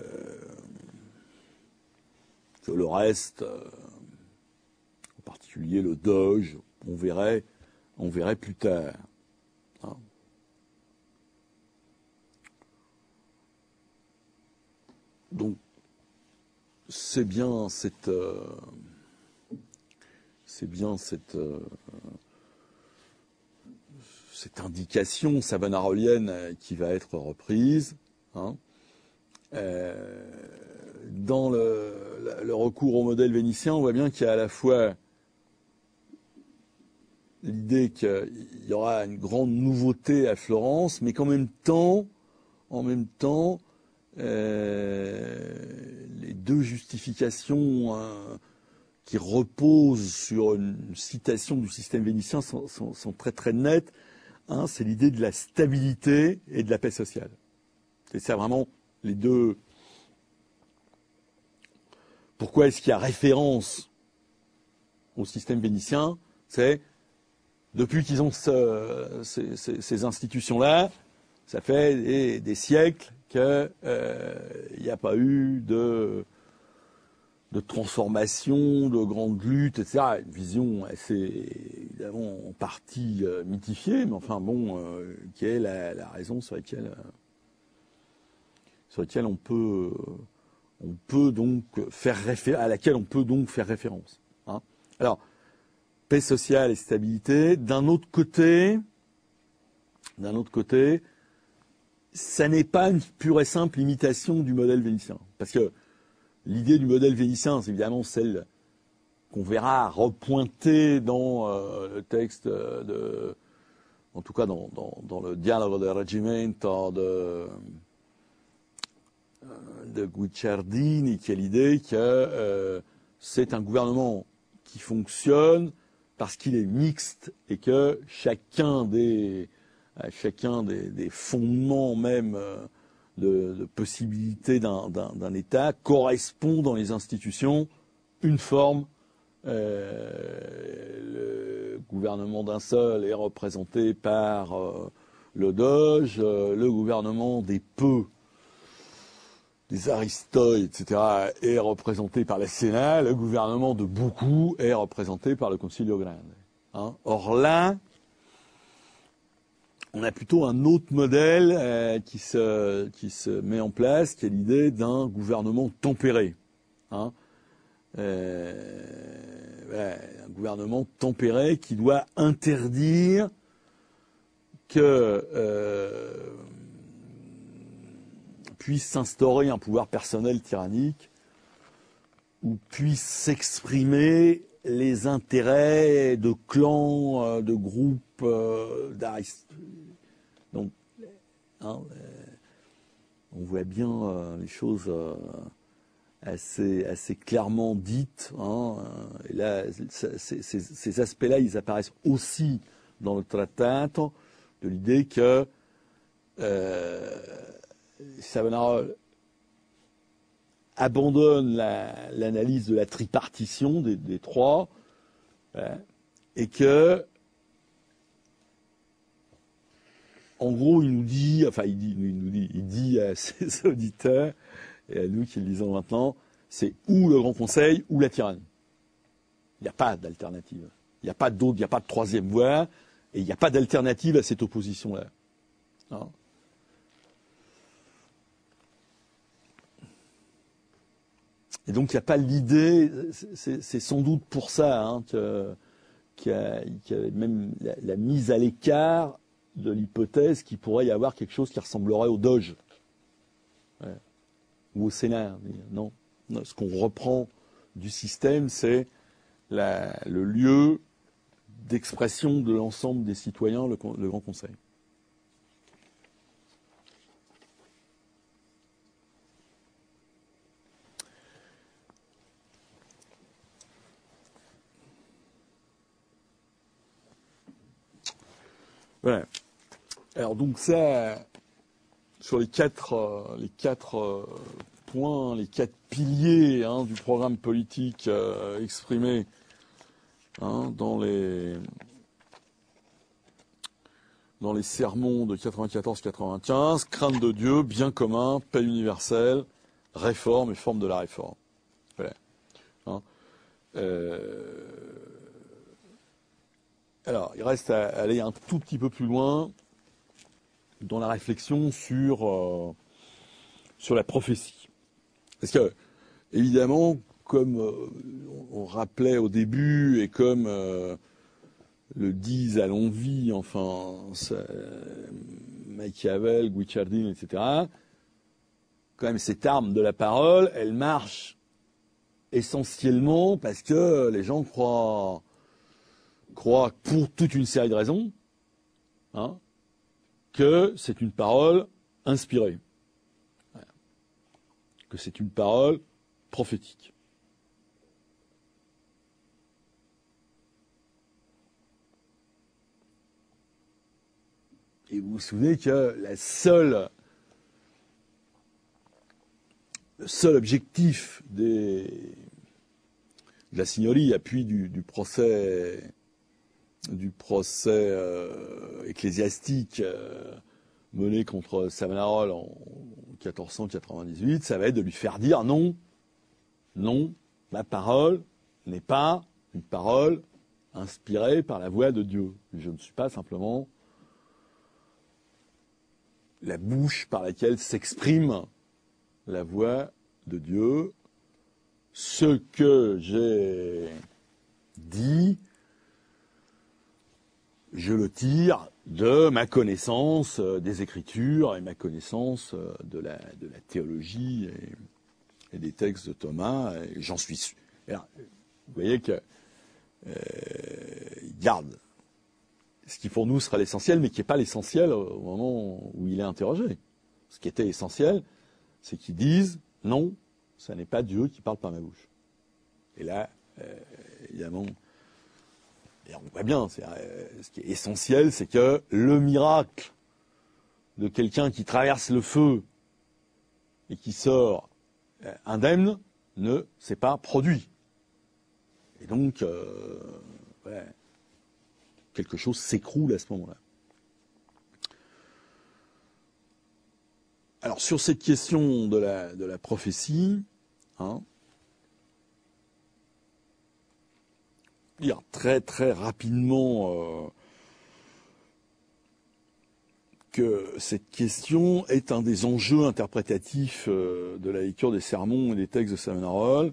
que le reste, euh, en particulier le doge, on verrait, on verrait plus tard. Hein. Donc, c'est bien cette, euh, c'est bien cette, euh, cette indication savonarolienne qui va être reprise. Hein. Euh, dans le, le recours au modèle vénitien, on voit bien qu'il y a à la fois l'idée qu'il y aura une grande nouveauté à Florence, mais qu'en même temps, en même temps, euh, les deux justifications euh, qui reposent sur une citation du système vénitien sont, sont, sont très très nettes. Un, c'est l'idée de la stabilité et de la paix sociale. C'est ça vraiment les deux. Pourquoi est-ce qu'il y a référence au système vénitien? C'est depuis qu'ils ont ce, ces, ces, ces institutions-là, ça fait des, des siècles qu'il n'y euh, a pas eu de, de transformation, de grande lutte, et cetera. Une vision assez, évidemment, en partie euh, mythifiée, mais enfin bon, euh, qui est la, la raison sur laquelle, euh, sur laquelle on peut, on peut donc faire réfé- à laquelle on peut donc faire référence. Hein. Alors, paix sociale et stabilité. D'un autre côté, d'un autre côté, ça n'est pas une pure et simple imitation du modèle vénitien. Parce que l'idée du modèle vénitien, c'est évidemment celle qu'on verra repointée dans euh, le texte de, en tout cas dans, dans, dans le Dialogo del Reggimento de, de Guicciardini, qui est l'idée que euh, c'est un gouvernement qui fonctionne parce qu'il est mixte et que chacun des chacun des, des fondements même de, de possibilités d'un, d'un, d'un État correspond dans les institutions une forme. Euh, le gouvernement d'un seul est représenté par, euh, le doge, euh, le gouvernement des peu des Aristoïdes, et cetera, est représenté par le Sénat, le gouvernement de beaucoup est représenté par le Concilio Grande. Hein. Or là, on a plutôt un autre modèle euh, qui, se, qui se met en place, qui est l'idée d'un gouvernement tempéré. Hein. Euh, ouais, un gouvernement tempéré qui doit interdire que euh, puisse s'instaurer un pouvoir personnel tyrannique où puissent s'exprimer les intérêts de clans, de groupes, euh, d'aristocrates. Donc, hein, euh, on voit bien euh, les choses euh, assez, assez clairement dites. Hein, et là, ces, ces, ces aspects-là, ils apparaissent aussi dans le trattato, de l'idée que euh, Savonarola abandonne la, l'analyse de la tripartition des, des trois, hein, et que, en gros, il nous dit, enfin, il dit, il nous dit, il dit à ses auditeurs et à nous qui le lisons maintenant, c'est ou le Grand Conseil ou la tyrannie. Il n'y a pas d'alternative. Il n'y a pas d'autre, il n'y a pas de troisième voie, et il n'y a pas d'alternative à cette opposition-là. Hein. Et donc il n'y a pas l'idée, c'est, c'est sans doute pour ça hein, que, qu'il y a, qu'il y a même la, la mise à l'écart de l'hypothèse qu'il pourrait y avoir quelque chose qui ressemblerait au Doge. Ouais. Ou au Sénat. Non. non. Ce qu'on reprend du système, c'est la, le lieu d'expression de l'ensemble des citoyens, le, le Grand Conseil. Voilà. Alors donc ça, sur les quatre, euh, les quatre euh, points, les quatre piliers hein, du programme politique euh, exprimé hein, dans les dans les sermons de quatre-vingt-quatorze quatre-vingt-quinze, crainte de Dieu, bien commun, paix universelle, réforme et forme de la réforme. Voilà. Hein. Euh... Alors, il reste à aller un tout petit peu plus loin dans la réflexion sur, euh, sur la prophétie. Parce que, évidemment, comme euh, on rappelait au début et comme euh, le disent à l'envi, enfin, ça, Machiavel, Guicciardini, et cetera, quand même, cette arme de la parole, elle marche essentiellement parce que les gens croient, croient pour toute une série de raisons, hein, que c'est une parole inspirée, que c'est une parole prophétique. Et vous vous souvenez que la seule, le seul objectif des, de la signoria, puis du, du procès, du procès euh, ecclésiastique euh, mené contre Savonarola en quatorze cent quatre-vingt-dix-huit, ça va être de lui faire dire non, non, ma parole n'est pas une parole inspirée par la voix de Dieu. Je ne suis pas simplement la bouche par laquelle s'exprime la voix de Dieu. Ce que j'ai dit, je le tire de ma connaissance des Écritures et ma connaissance de la, de la théologie et, et des textes de Thomas. Et j'en suis sûr. Alors, vous voyez que euh, il garde ce qui pour nous sera l'essentiel, mais qui n'est pas l'essentiel au moment où il est interrogé. Ce qui était essentiel, c'est qu'ils disent non, ça n'est pas Dieu qui parle par ma bouche. Et là, euh, évidemment, et on voit bien, c'est, euh, ce qui est essentiel, c'est que le miracle de quelqu'un qui traverse le feu et qui sort euh, indemne ne s'est pas produit. Et donc, euh, ouais, quelque chose s'écroule à ce moment-là. alors sur cette question de la, de la prophétie, hein, dire très très rapidement euh, que cette question est un des enjeux interprétatifs euh, de la lecture des sermons et des textes de Savonarola,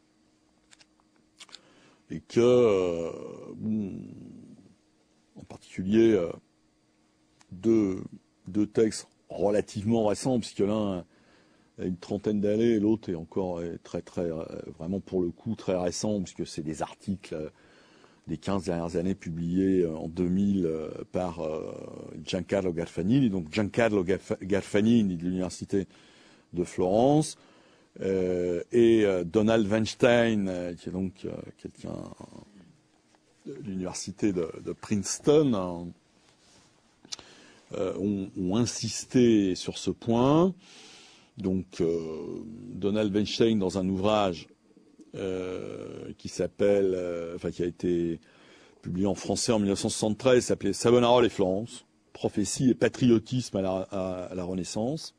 et que, euh, bon, en particulier, euh, deux, deux textes relativement récents, puisque l'un a une trentaine d'années et l'autre est encore est très très vraiment pour le coup très récent, puisque c'est des articles des quinze dernières années publiés en deux mille par Giancarlo Garfagnini, donc Giancarlo Garfagnini de l'université de Florence, euh, et Donald Weinstein, qui est donc quelqu'un de l'université de, de Princeton, hein, euh, ont, ont insisté sur ce point. Donc euh, Donald Weinstein, dans un ouvrage Euh, qui s'appelle, euh, enfin qui a été publié en français en mille neuf cent soixante-treize, s'appelait Savonarola et Florence, prophétie et patriotisme à la, à, à la Renaissance.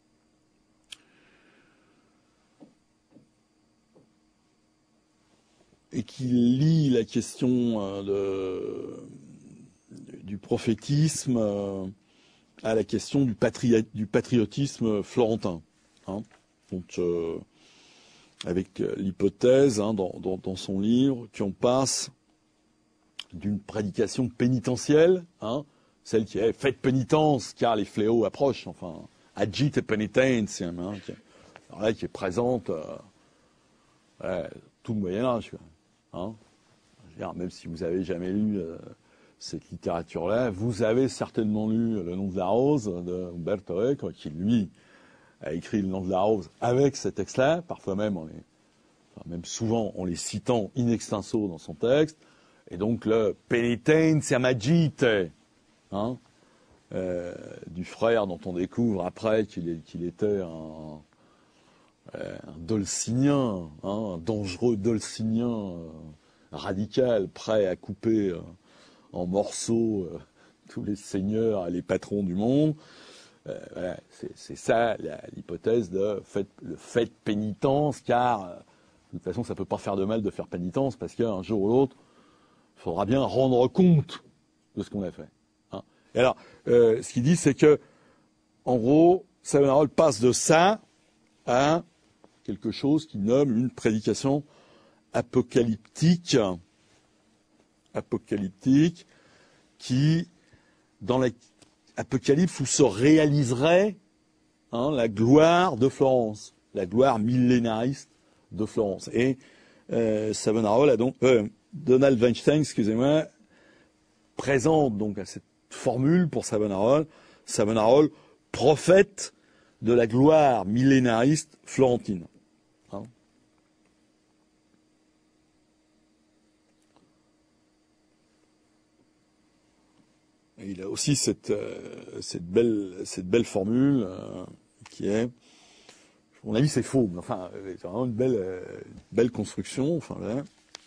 Et qui lie la question euh, de, du prophétisme euh, à la question du, patri du patriotisme florentin. Hein. Donc euh, avec l'hypothèse, hein, dans, dans, dans son livre, qu'on passe d'une prédication pénitentielle, hein, celle qui est faite pénitence car les fléaux approchent, enfin, agite penitentiam, hein, qui, alors là, qui est présente euh, ouais, tout le Moyen-Âge. Hein. Même si vous n'avez jamais lu euh, cette littérature-là, vous avez certainement lu Le nom de la rose de Umberto Eco, qui, lui, a écrit Le nom de la rose avec ces textes-là, parfois même, en les, enfin même souvent en les citant in extenso dans son texte, et donc le penitentiam agite, hein, euh, du frère dont on découvre après qu'il qu'il était un, euh, un dolcinien, hein, un dangereux dolcinien euh, radical, prêt à couper euh, en morceaux euh, tous les seigneurs et les patrons du monde. Euh, voilà, c'est ça l'hypothèse de fait, le fait pénitence, car euh, de toute façon ça peut pas faire de mal de faire pénitence, parce qu'un jour ou l'autre, il faudra bien rendre compte de ce qu'on a fait. Hein. Et alors, euh, ce qu'il dit, c'est que, en gros, Savonarola passe de ça à quelque chose qu'il nomme une prédication apocalyptique, apocalyptique, qui, dans la Apocalypse, où se réaliserait, hein, la gloire de Florence, la gloire millénariste de Florence. Et euh, Savonarola, donc euh, Donald Weinstein, excusez-moi, présente donc à cette formule pour Savonarola, Savonarola, prophète de la gloire millénariste florentine. Hein. Et il a aussi cette, euh, cette, belle, cette belle formule euh, qui est, on a dit c'est faux, mais enfin, c'est vraiment une belle, euh, belle construction. Enfin, là.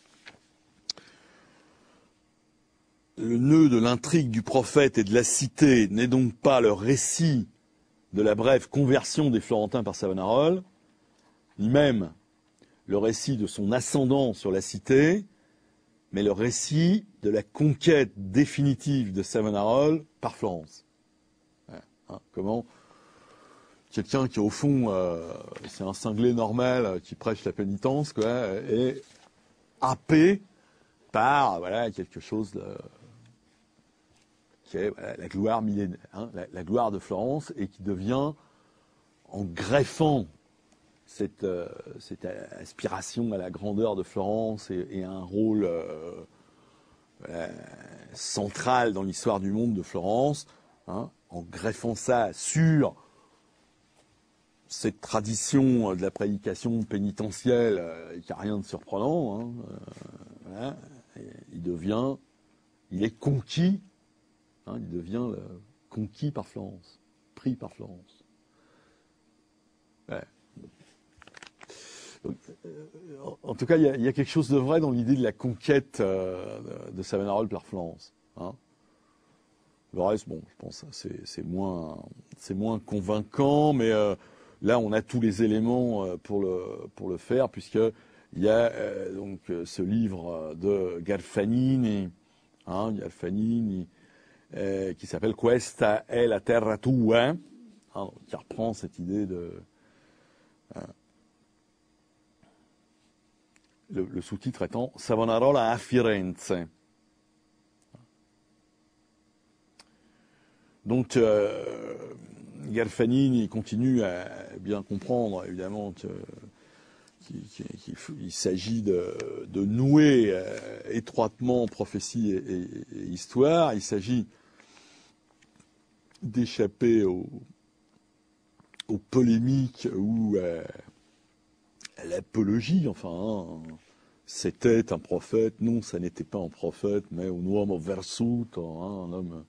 Le nœud de l'intrigue du prophète et de la cité n'est donc pas le récit de la brève conversion des Florentins par Savonarola, ni même le récit de son ascendant sur la cité, mais le récit de la conquête définitive de Savonarola par Florence. Hein, comment quelqu'un qui, au fond, euh, c'est un cinglé normal euh, qui prêche la pénitence, quoi, est happé par voilà, quelque chose de, qui est voilà, la, gloire millénaire, hein, la, la gloire de Florence, et qui devient, en greffant Cette, euh, cette aspiration à la grandeur de Florence et, et un rôle euh, euh, central dans l'histoire du monde de Florence, hein, en greffant ça sur cette tradition de la prédication pénitentielle, euh, qui n'a rien de surprenant, hein, euh, voilà, il devient, il est conquis, hein, il devient le, conquis par Florence, pris par Florence. Ouais. Donc, euh, en tout cas, il y, a, il y a quelque chose de vrai dans l'idée de la conquête euh, de, de Savonarola par Florence. Hein. Le reste, bon, je pense c'est c'est moins c'est moins convaincant, mais euh, là on a tous les éléments euh, pour le pour le faire, puisque il y a euh, donc euh, ce livre de Garfanini, hein, Garfanini, euh, qui s'appelle Questa è la terra tua, hein, qui reprend cette idée de euh, le, le sous-titre étant Savonarola a Firenze. Donc, euh, Garfanini continue à bien comprendre, évidemment, que, qu'il, qu'il, qu'il s'agit de, de nouer euh, étroitement prophétie et, et, et histoire. Il s'agit d'échapper aux, aux polémiques ou euh, à l'apologie. Enfin, hein, c'était un prophète. Non, ça n'était pas un prophète, mais un uomo versuto, hein, un homme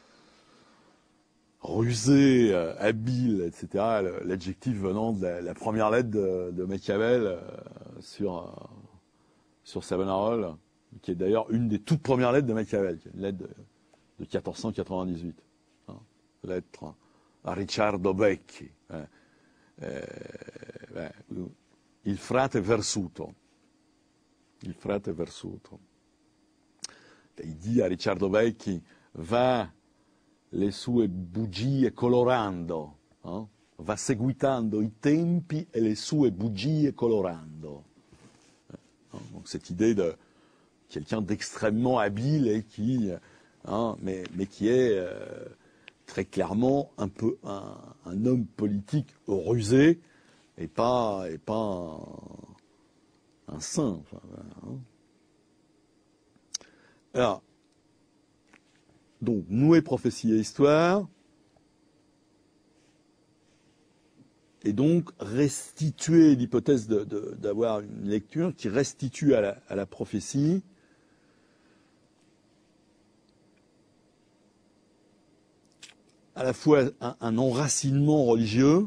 rusé, euh, habile, et cetera. L'adjectif venant de la, la première lettre de, de Machiavel euh, sur, euh, sur Savonarola, qui est d'ailleurs une des toutes premières lettres de Machiavel, qui est une lettre de, de quatorze cent quatre-vingt-dix-huit. Hein, lettre hein, à Ricciardo Becchi. Hein, euh, ben, il frate versuto. Il frate versuto. Il dit à Ricciardo Becchi, va le sue bugie colorando, eh? Va seguitando i tempi e le sue bugie colorando. Eh? Donc cette idée de quelqu'un d'extrêmement habile et qui, hein, mais, mais qui est euh, très clairement un peu un, un homme politique rusé et pas et pas un, un saint. Enfin, hein. Alors. Donc, nouer prophétie et histoire, et donc restituer l'hypothèse de, de, d'avoir une lecture qui restitue à la, à la prophétie à la fois un, un enracinement religieux,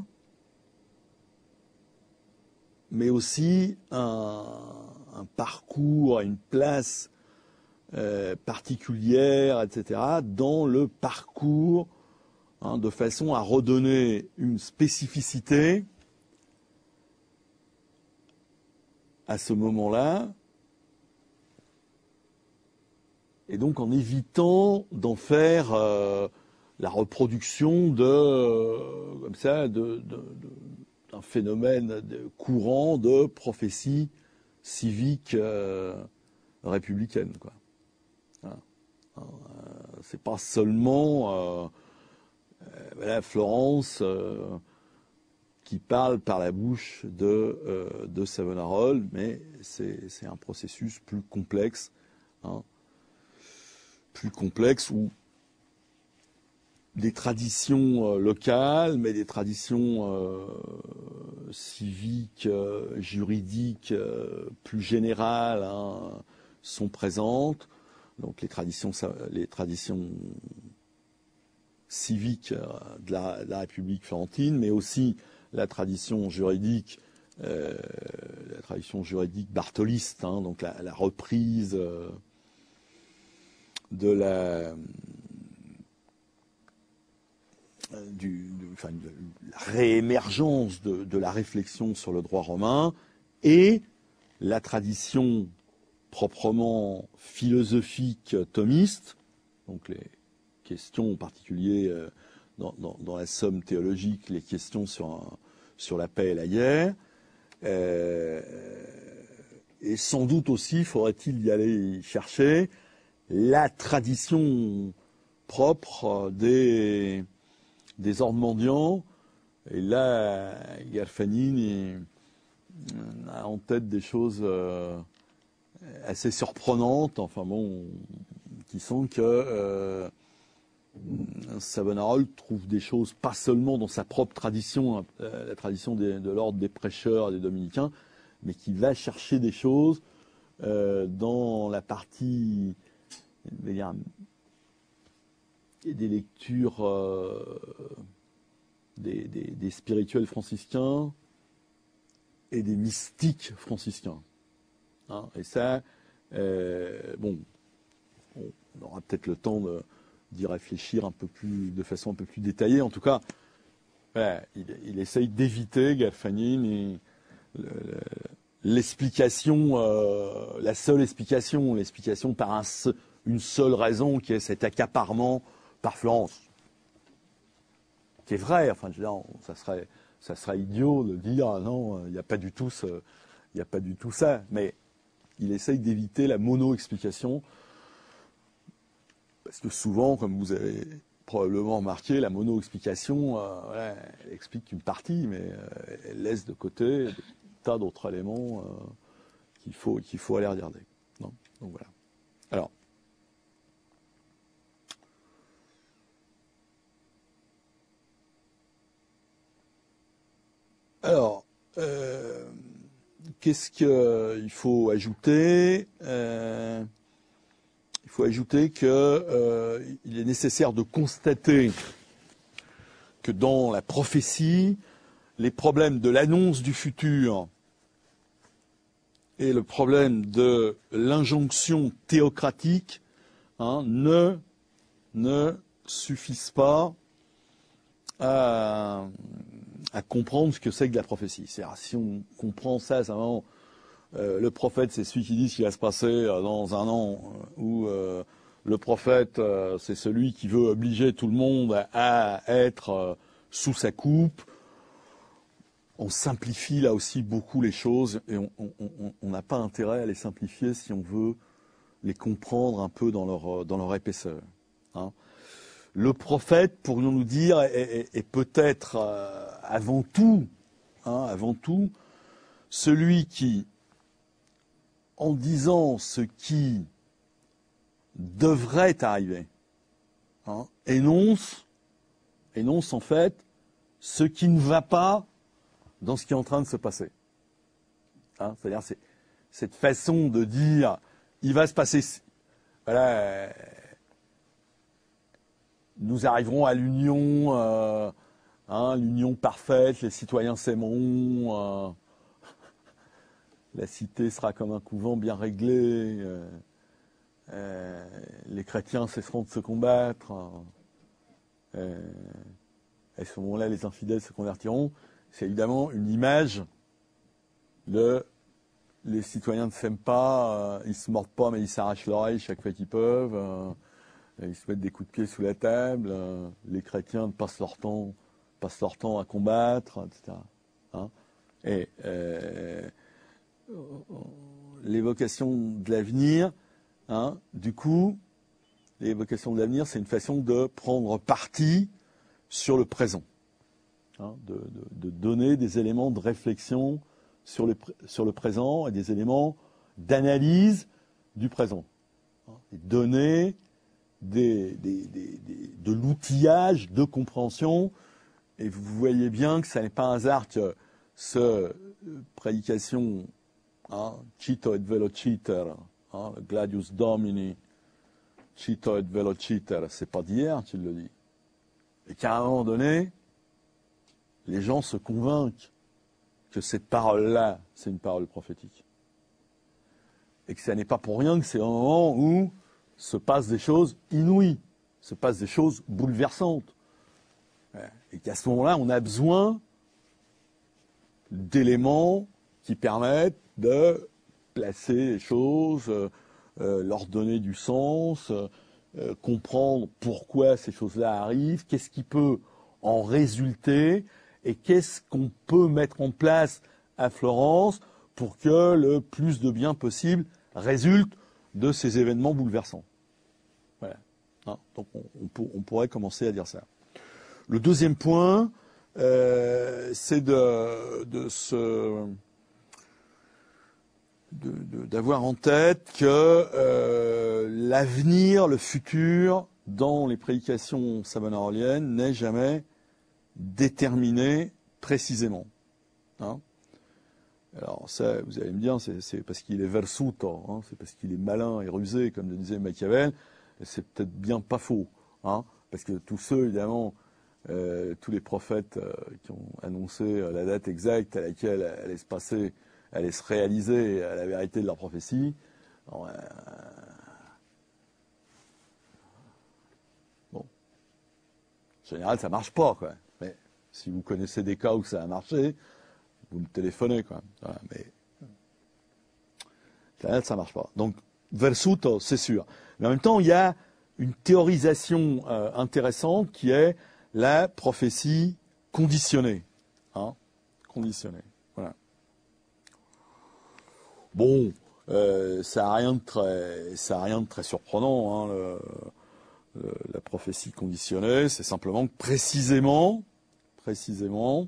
mais aussi un, un parcours, une place Euh, particulière, et cetera, dans le parcours, hein, de façon à redonner une spécificité à ce moment-là, et donc en évitant d'en faire euh, la reproduction de, euh, comme ça, de, de, de, d'un phénomène de, courant de prophétie civique euh, républicaine, quoi. Euh, c'est pas seulement euh, euh, voilà, Florence euh, qui parle par la bouche de, euh, de Savonarola, mais c'est, c'est un processus plus complexe, hein, plus complexe où des traditions euh, locales, mais des traditions euh, civiques, euh, juridiques, euh, plus générales, hein, sont présentes. Donc les traditions, les traditions civiques de la, de la République florentine, mais aussi la tradition juridique, euh, la tradition juridique bartholiste, hein, donc la, la reprise euh, de la du, du, enfin, de la réémergence de, de la réflexion sur le droit romain et la tradition proprement philosophique thomiste, donc les questions en particulier euh, dans, dans, dans la somme théologique, les questions sur, un, sur la paix et la guerre. Euh, et sans doute aussi, faudrait-il y aller chercher la tradition propre des, des ordres mendiants. Et là, Garfanini a en tête des choses euh, assez surprenantes, enfin bon, qui sont que euh, Savonarola trouve des choses pas seulement dans sa propre tradition, euh, la tradition des, de l'ordre des prêcheurs et des dominicains, mais qui va chercher des choses euh, dans la partie, je vais dire, des lectures euh, des, des, des spirituels franciscains et des mystiques franciscains. Hein, et ça, euh, bon, on aura peut-être le temps de, d'y réfléchir un peu plus, de façon un peu plus détaillée. En tout cas, voilà, il, il essaye d'éviter, Galfanine, l'explication, euh, la seule explication, l'explication par un, une seule raison, qui est cet accaparement par Florence. Qui est vrai, enfin, je veux dire, ça serait, ça serait idiot de dire, ah non, il n'y a pas du tout ce, il n'y a pas du tout ça. Mais il essaye d'éviter la mono-explication. Parce que souvent, comme vous avez probablement remarqué, la mono-explication, euh, ouais, elle explique qu'une partie, mais euh, elle laisse de côté des tas d'autres éléments euh, qu'il faut, qu'il faut aller regarder. Non, donc voilà. Alors, alors euh, qu'est-ce qu'il faut ajouter euh, Il faut ajouter qu'il euh, est nécessaire de constater que dans la prophétie, les problèmes de l'annonce du futur et le problème de l'injonction théocratique hein, ne, ne suffisent pas à, à comprendre ce que c'est que la prophétie. C'est-à-dire, si on comprend ça, c'est vraiment... Euh, le prophète, c'est celui qui dit ce qui va se passer euh, dans un an, euh, ou euh, le prophète, euh, c'est celui qui veut obliger tout le monde à, à être euh, sous sa coupe. On simplifie là aussi beaucoup les choses et on n'a pas intérêt à les simplifier si on veut les comprendre un peu dans leur, dans leur épaisseur. Hein. Le prophète, pourrions-nous dire, est, est, est peut-être euh, avant tout, hein, avant tout, celui qui, en disant ce qui devrait arriver, hein, énonce, énonce en fait ce qui ne va pas dans ce qui est en train de se passer. Hein, c'est-à-dire c'est cette façon de dire il va se passer, voilà, euh, nous arriverons à l'union, euh, hein, l'union parfaite, les citoyens s'aimeront, euh, la cité sera comme un couvent bien réglé, euh, euh, les chrétiens cesseront de se combattre, euh, à ce moment-là les infidèles se convertiront. C'est évidemment une image de les citoyens ne s'aiment pas, euh, ils se mordent pas mais ils s'arrachent l'oreille chaque fois qu'ils peuvent, euh, ils se mettent des coups de pied sous la table, euh, les chrétiens passent leur temps, passent leur temps à combattre, et cetera. Hein, et euh, l'évocation de l'avenir, hein, du coup, l'évocation de l'avenir, c'est une façon de prendre parti sur le présent. Hein, de, de, de donner des éléments de réflexion sur le, sur le présent et des éléments d'analyse du présent. Hein, et donner des, des, des, des, de l'outillage de compréhension. Et vous voyez bien que ce n'est pas un hasard que cette prédication, hein, Cito et velociter, hein, Gladius Domini, Cito et velociter, c'est pas d'hier qu'il le dit. Et qu'à un moment donné, les gens se convainquent que cette parole-là, c'est une parole prophétique. Et que ce n'est pas pour rien que c'est un moment où se passent des choses inouïes, se passent des choses bouleversantes. Et qu'à ce moment-là, on a besoin d'éléments qui permettent de placer les choses, euh, leur donner du sens, euh, comprendre pourquoi ces choses-là arrivent, qu'est-ce qui peut en résulter, et qu'est-ce qu'on peut mettre en place à Florence pour que le plus de bien possible résulte de ces événements bouleversants. Voilà. Hein, donc on, on, pour, on pourrait commencer à dire ça. Le deuxième point, euh, c'est de, de se, de, de, d'avoir en tête que euh, l'avenir, le futur, dans les prédications savonaroliennes, n'est jamais déterminé précisément. Hein, alors ça, vous allez me dire, c'est, c'est parce qu'il est versuto, hein, c'est parce qu'il est malin et rusé, comme le disait Machiavel, et c'est peut-être bien pas faux, hein, parce que tous ceux, évidemment, euh, tous les prophètes euh, qui ont annoncé euh, la date exacte à laquelle allait se passer, allait se réaliser à la vérité de leur prophétie, alors, euh, général, ça marche pas, quoi. Mais si vous connaissez des cas où ça a marché, vous me téléphonez, quoi. Voilà, mais en général, ça marche pas. Donc, Versuto, c'est sûr. Mais en même temps, il y a une théorisation euh, intéressante qui est la prophétie conditionnée. Hein, conditionnée. Voilà. Bon, euh, ça n'a rien de très, ça a rien de très surprenant. Hein, le, le, la prophétie conditionnée, c'est simplement que précisément, précisément,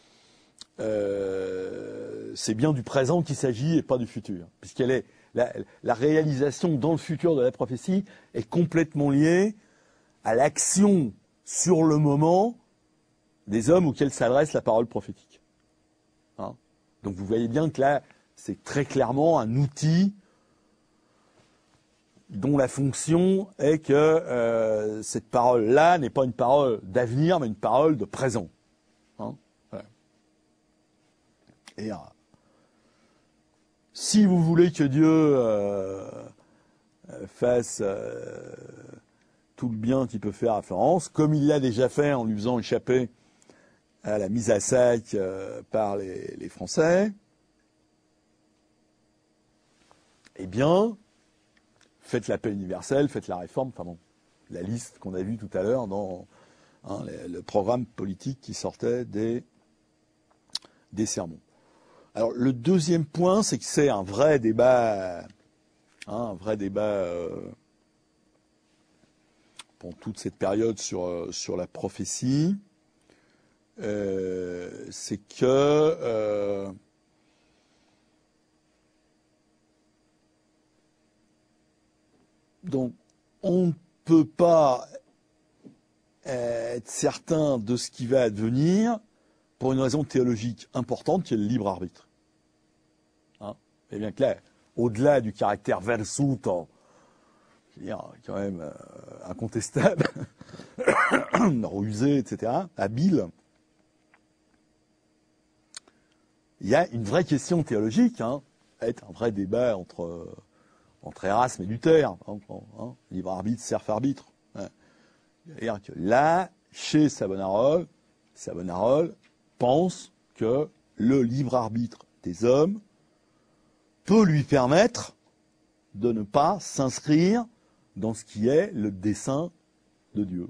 euh, c'est bien du présent qu'il s'agit et pas du futur, puisqu'elle est la, la réalisation dans le futur de la prophétie est complètement liée à l'action sur le moment des hommes auxquels s'adresse la parole prophétique. Hein, donc vous voyez bien que là, c'est très clairement un outil dont la fonction est que euh, cette parole-là n'est pas une parole d'avenir, mais une parole de présent. Hein, voilà. Et euh, si vous voulez que Dieu euh, fasse euh, tout le bien qu'il peut faire à Florence, comme il l'a déjà fait en lui faisant échapper à la mise à sac euh, par les, les Français, eh bien, faites la paix universelle, faites la réforme, enfin bon, la liste qu'on a vue tout à l'heure dans hein, le, le programme politique qui sortait des, des sermons. Alors, le deuxième point, c'est que c'est un vrai débat, hein, un vrai débat euh, pendant toute cette période sur, euh, sur la prophétie. Euh, c'est que euh, donc on ne peut pas être certain de ce qui va advenir pour une raison théologique importante qui est le libre arbitre. Hein, et bien que là, au-delà du caractère versuto, je veux dire, quand même euh, incontestable, rusé, et cetera, habile, il y a une vraie question théologique, hein, être un vrai débat entre, entre Erasme et Luther, hein, hein, libre arbitre, serf arbitre. Hein. C'est-à-dire que là, chez Savonarole, Savonarole pense que le libre arbitre des hommes peut lui permettre de ne pas s'inscrire dans ce qui est le dessein de Dieu.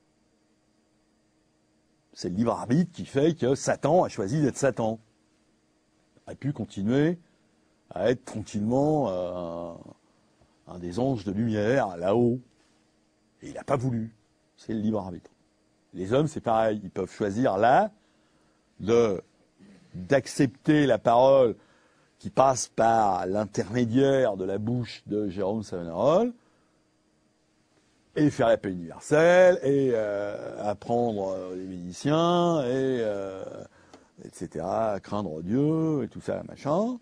C'est le libre arbitre qui fait que Satan a choisi d'être Satan. A pu continuer à être tranquillement euh, un des anges de lumière là-haut. Et il n'a pas voulu. C'est le libre arbitre. Les hommes, c'est pareil. Ils peuvent choisir là de d'accepter la parole qui passe par l'intermédiaire de la bouche de Jérôme Savonarole et faire la paix universelle et euh, apprendre les musiciens et euh, et cetera, craindre Dieu et tout ça, machin.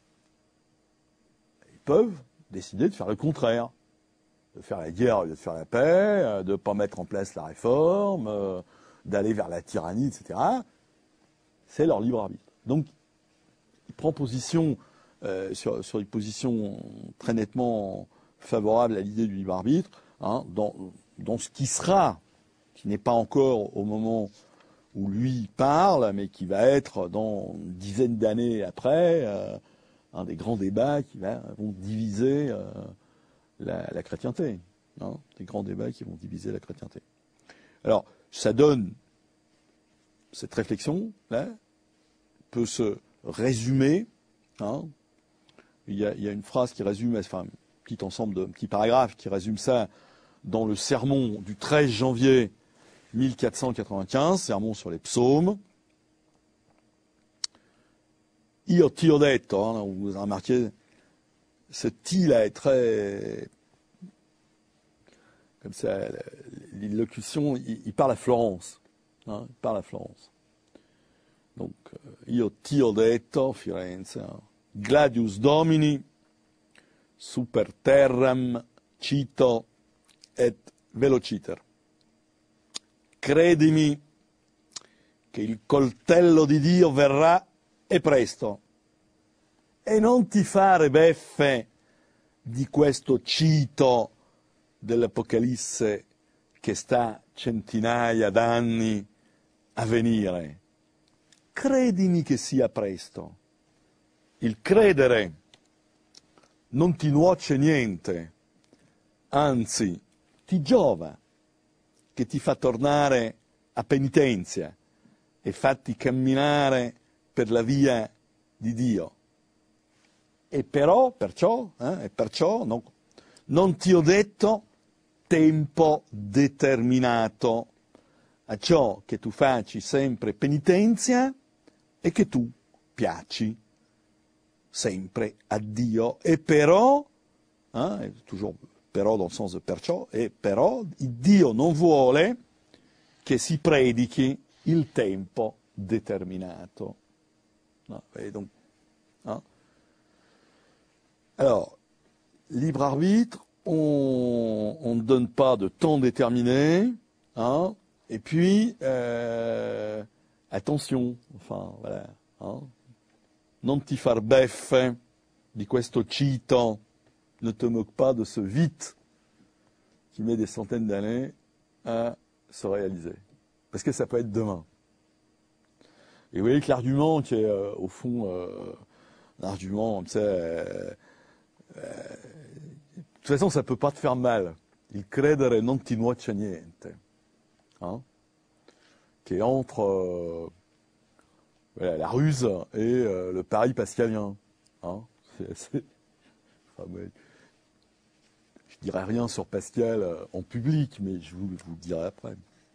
Ils peuvent décider de faire le contraire, de faire la guerre au lieu de faire la paix, de ne pas mettre en place la réforme, d'aller vers la tyrannie, et cetera. C'est leur libre arbitre. Donc, il prend position euh, sur, sur une position très nettement favorable à l'idée du libre arbitre, hein, dans, dans ce qui sera, qui n'est pas encore au moment où lui parle, mais qui va être dans une dizaine d'années après, euh, un des grands débats qui va, vont diviser euh, la, la chrétienté. Hein, des grands débats qui vont diviser la chrétienté. Alors, ça donne, cette réflexion-là, peut se résumer. Hein, il, y a, il y a une phrase qui résume, enfin, un petit ensemble de petits paragraphes qui résume ça dans le sermon du treize janvier mille quatre cent quatre-vingt-quinze, sermon sur les psaumes. Io ti ho detto, hein, vous avez remarqué, ce ti-là est très... Comme ça, l'élocution, il, il parle à Florence. Hein, il parle à Florence. Donc, io ti ho detto, Firenze, hein, gladius domini, super terram, cito et velociter. Credimi che il coltello di Dio verrà e presto. E non ti fare beffe di questo cito dell'Apocalisse che sta centinaia d'anni a venire. Credimi che sia presto. Il credere non ti nuoce niente, anzi ti giova, che ti fa tornare a penitenzia e fatti camminare per la via di Dio. E però, perciò, eh, e perciò no, non ti ho detto tempo determinato, a ciò che tu facci sempre penitenzia e che tu piaci sempre a Dio. E però, eh, toujours però dans le sens de perciò, e però Dio non vuole che si predichi il tempo determinato. No, et donc, hein? Alors, libre arbitre, on, on ne donne pas de temps déterminé, hein? Et puis, euh, attention, enfin, voilà, hein? Non ti far beffe di questo cito, ne te moque pas de ce vite qui met des centaines d'années à se réaliser. Parce que ça peut être demain. Et vous voyez que l'argument qui est, euh, au fond, euh, un argument, tu sais, euh, euh, de toute façon, ça ne peut pas te faire mal. Il credere non ti nuoce niente. Hein, qui est entre euh, voilà, la ruse et euh, le pari pascalien. Hein, c'est assez... enfin, ouais. Je dirai rien sur Pascal euh, en public, mais je vous, je vous le dirai après.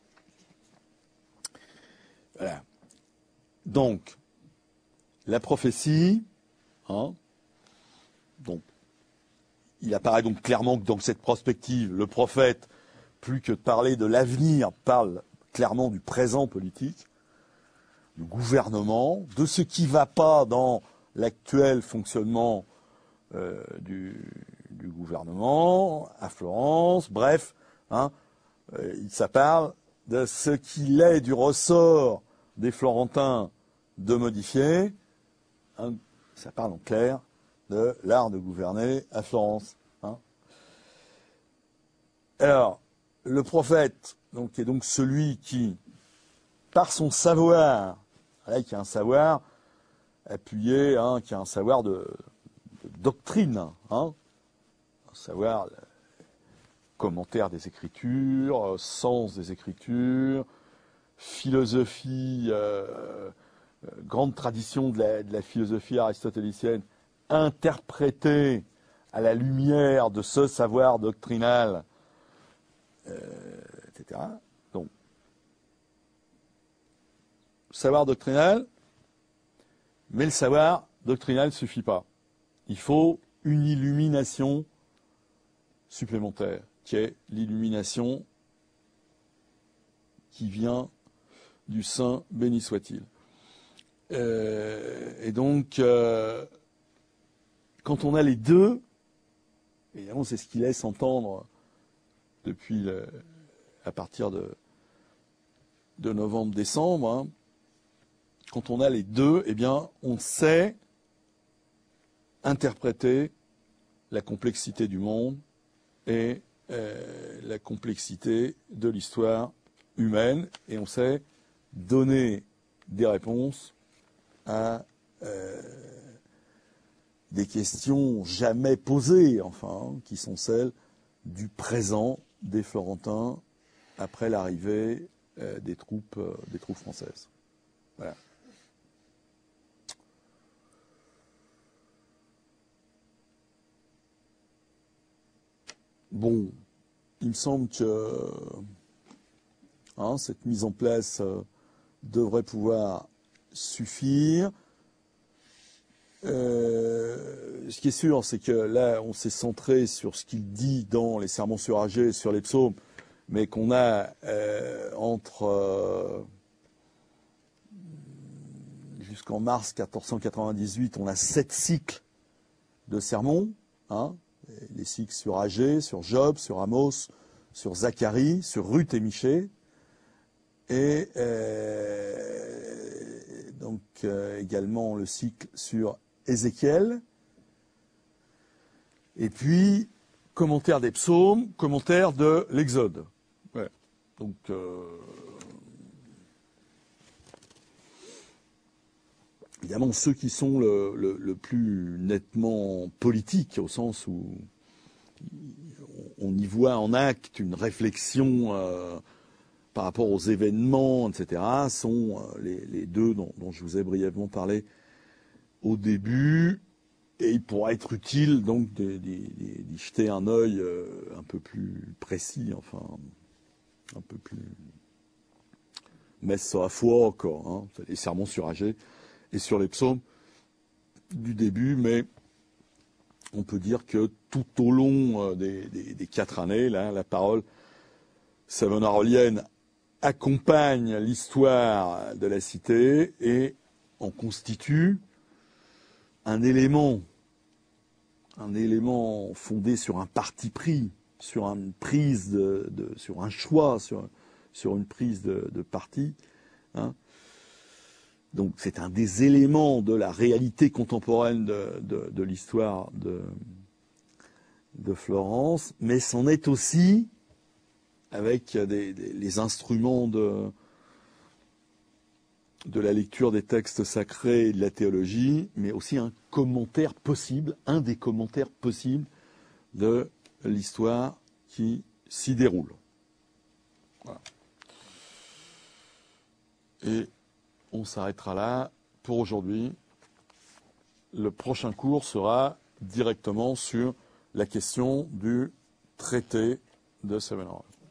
Voilà. Donc, la prophétie, hein, donc, il apparaît donc clairement que dans cette prospective, le prophète, plus que de parler de l'avenir, parle clairement du présent politique, du gouvernement, de ce qui ne va pas dans l'actuel fonctionnement euh, du, du gouvernement à Florence, bref, hein, euh, ça parle de ce qu'il est du ressort des Florentins de modifier, hein, ça parle en clair de l'art de gouverner à Florence. Hein. Alors, le prophète, donc, est donc celui qui, par son savoir, là, qui a un savoir appuyé, hein, qui a un savoir de, de doctrine, hein, un savoir de commentaire des Écritures, sens des Écritures, philosophie, euh, euh, grande tradition de la, de la philosophie aristotélicienne, interprétée à la lumière de ce savoir doctrinal, euh, et cetera. Donc, savoir doctrinal, mais le savoir doctrinal ne suffit pas. Il faut une illumination supplémentaire, qui est l'illumination qui vient du Saint, béni soit-il. Euh, et donc, euh, quand on a les deux, évidemment, c'est ce qui laisse entendre depuis le, à partir de, de novembre-décembre, hein, quand on a les deux, eh bien, on sait interpréter la complexité du monde et euh, la complexité de l'histoire humaine, et on sait donner des réponses à euh, des questions jamais posées, enfin, qui sont celles du présent des Florentins après l'arrivée euh, des troupes, euh, des troupes françaises. Voilà. Bon, il me semble que hein, cette mise en place euh, devrait pouvoir suffire. Euh, ce qui est sûr, c'est que là, on s'est centré sur ce qu'il dit dans les sermons sur Agé, sur les psaumes, mais qu'on a euh, entre euh, jusqu'en mars quatorze cent quatre-vingt-dix-huit, on a sept cycles de sermons, hein, les cycles sur Agé, sur Job, sur Amos, sur Zacharie, sur Ruth et Michée, et euh, donc euh, également le cycle sur Ézéchiel, et puis commentaire des psaumes, commentaire de l'Exode. Ouais. Donc, euh, évidemment, ceux qui sont le, le, le plus nettement politiques, au sens où on y voit en acte une réflexion euh, par rapport aux événements, et cetera, sont euh, les, les deux dont, dont je vous ai brièvement parlé au début. Et il pourra être utile donc d'y jeter un œil euh, un peu plus précis, enfin, un peu plus messe à foi encore, hein, les sermons sur Agé et sur les psaumes du début, mais on peut dire que tout au long des, des, des quatre années, là, la parole savonarolienne accompagne l'histoire de la cité et en constitue un élément, un élément fondé sur un parti pris, sur une prise de, de sur un choix, sur, sur une prise de, de parti, hein. Donc c'est un des éléments de la réalité contemporaine de, de, de l'histoire de, de Florence, mais c'en est aussi avec des, des, les instruments de, de la lecture des textes sacrés et de la théologie, mais aussi un commentaire possible, un des commentaires possibles de l'histoire qui s'y déroule. Voilà. Et on s'arrêtera là pour aujourd'hui. Le prochain cours sera directement sur la question du traité de Savonarola.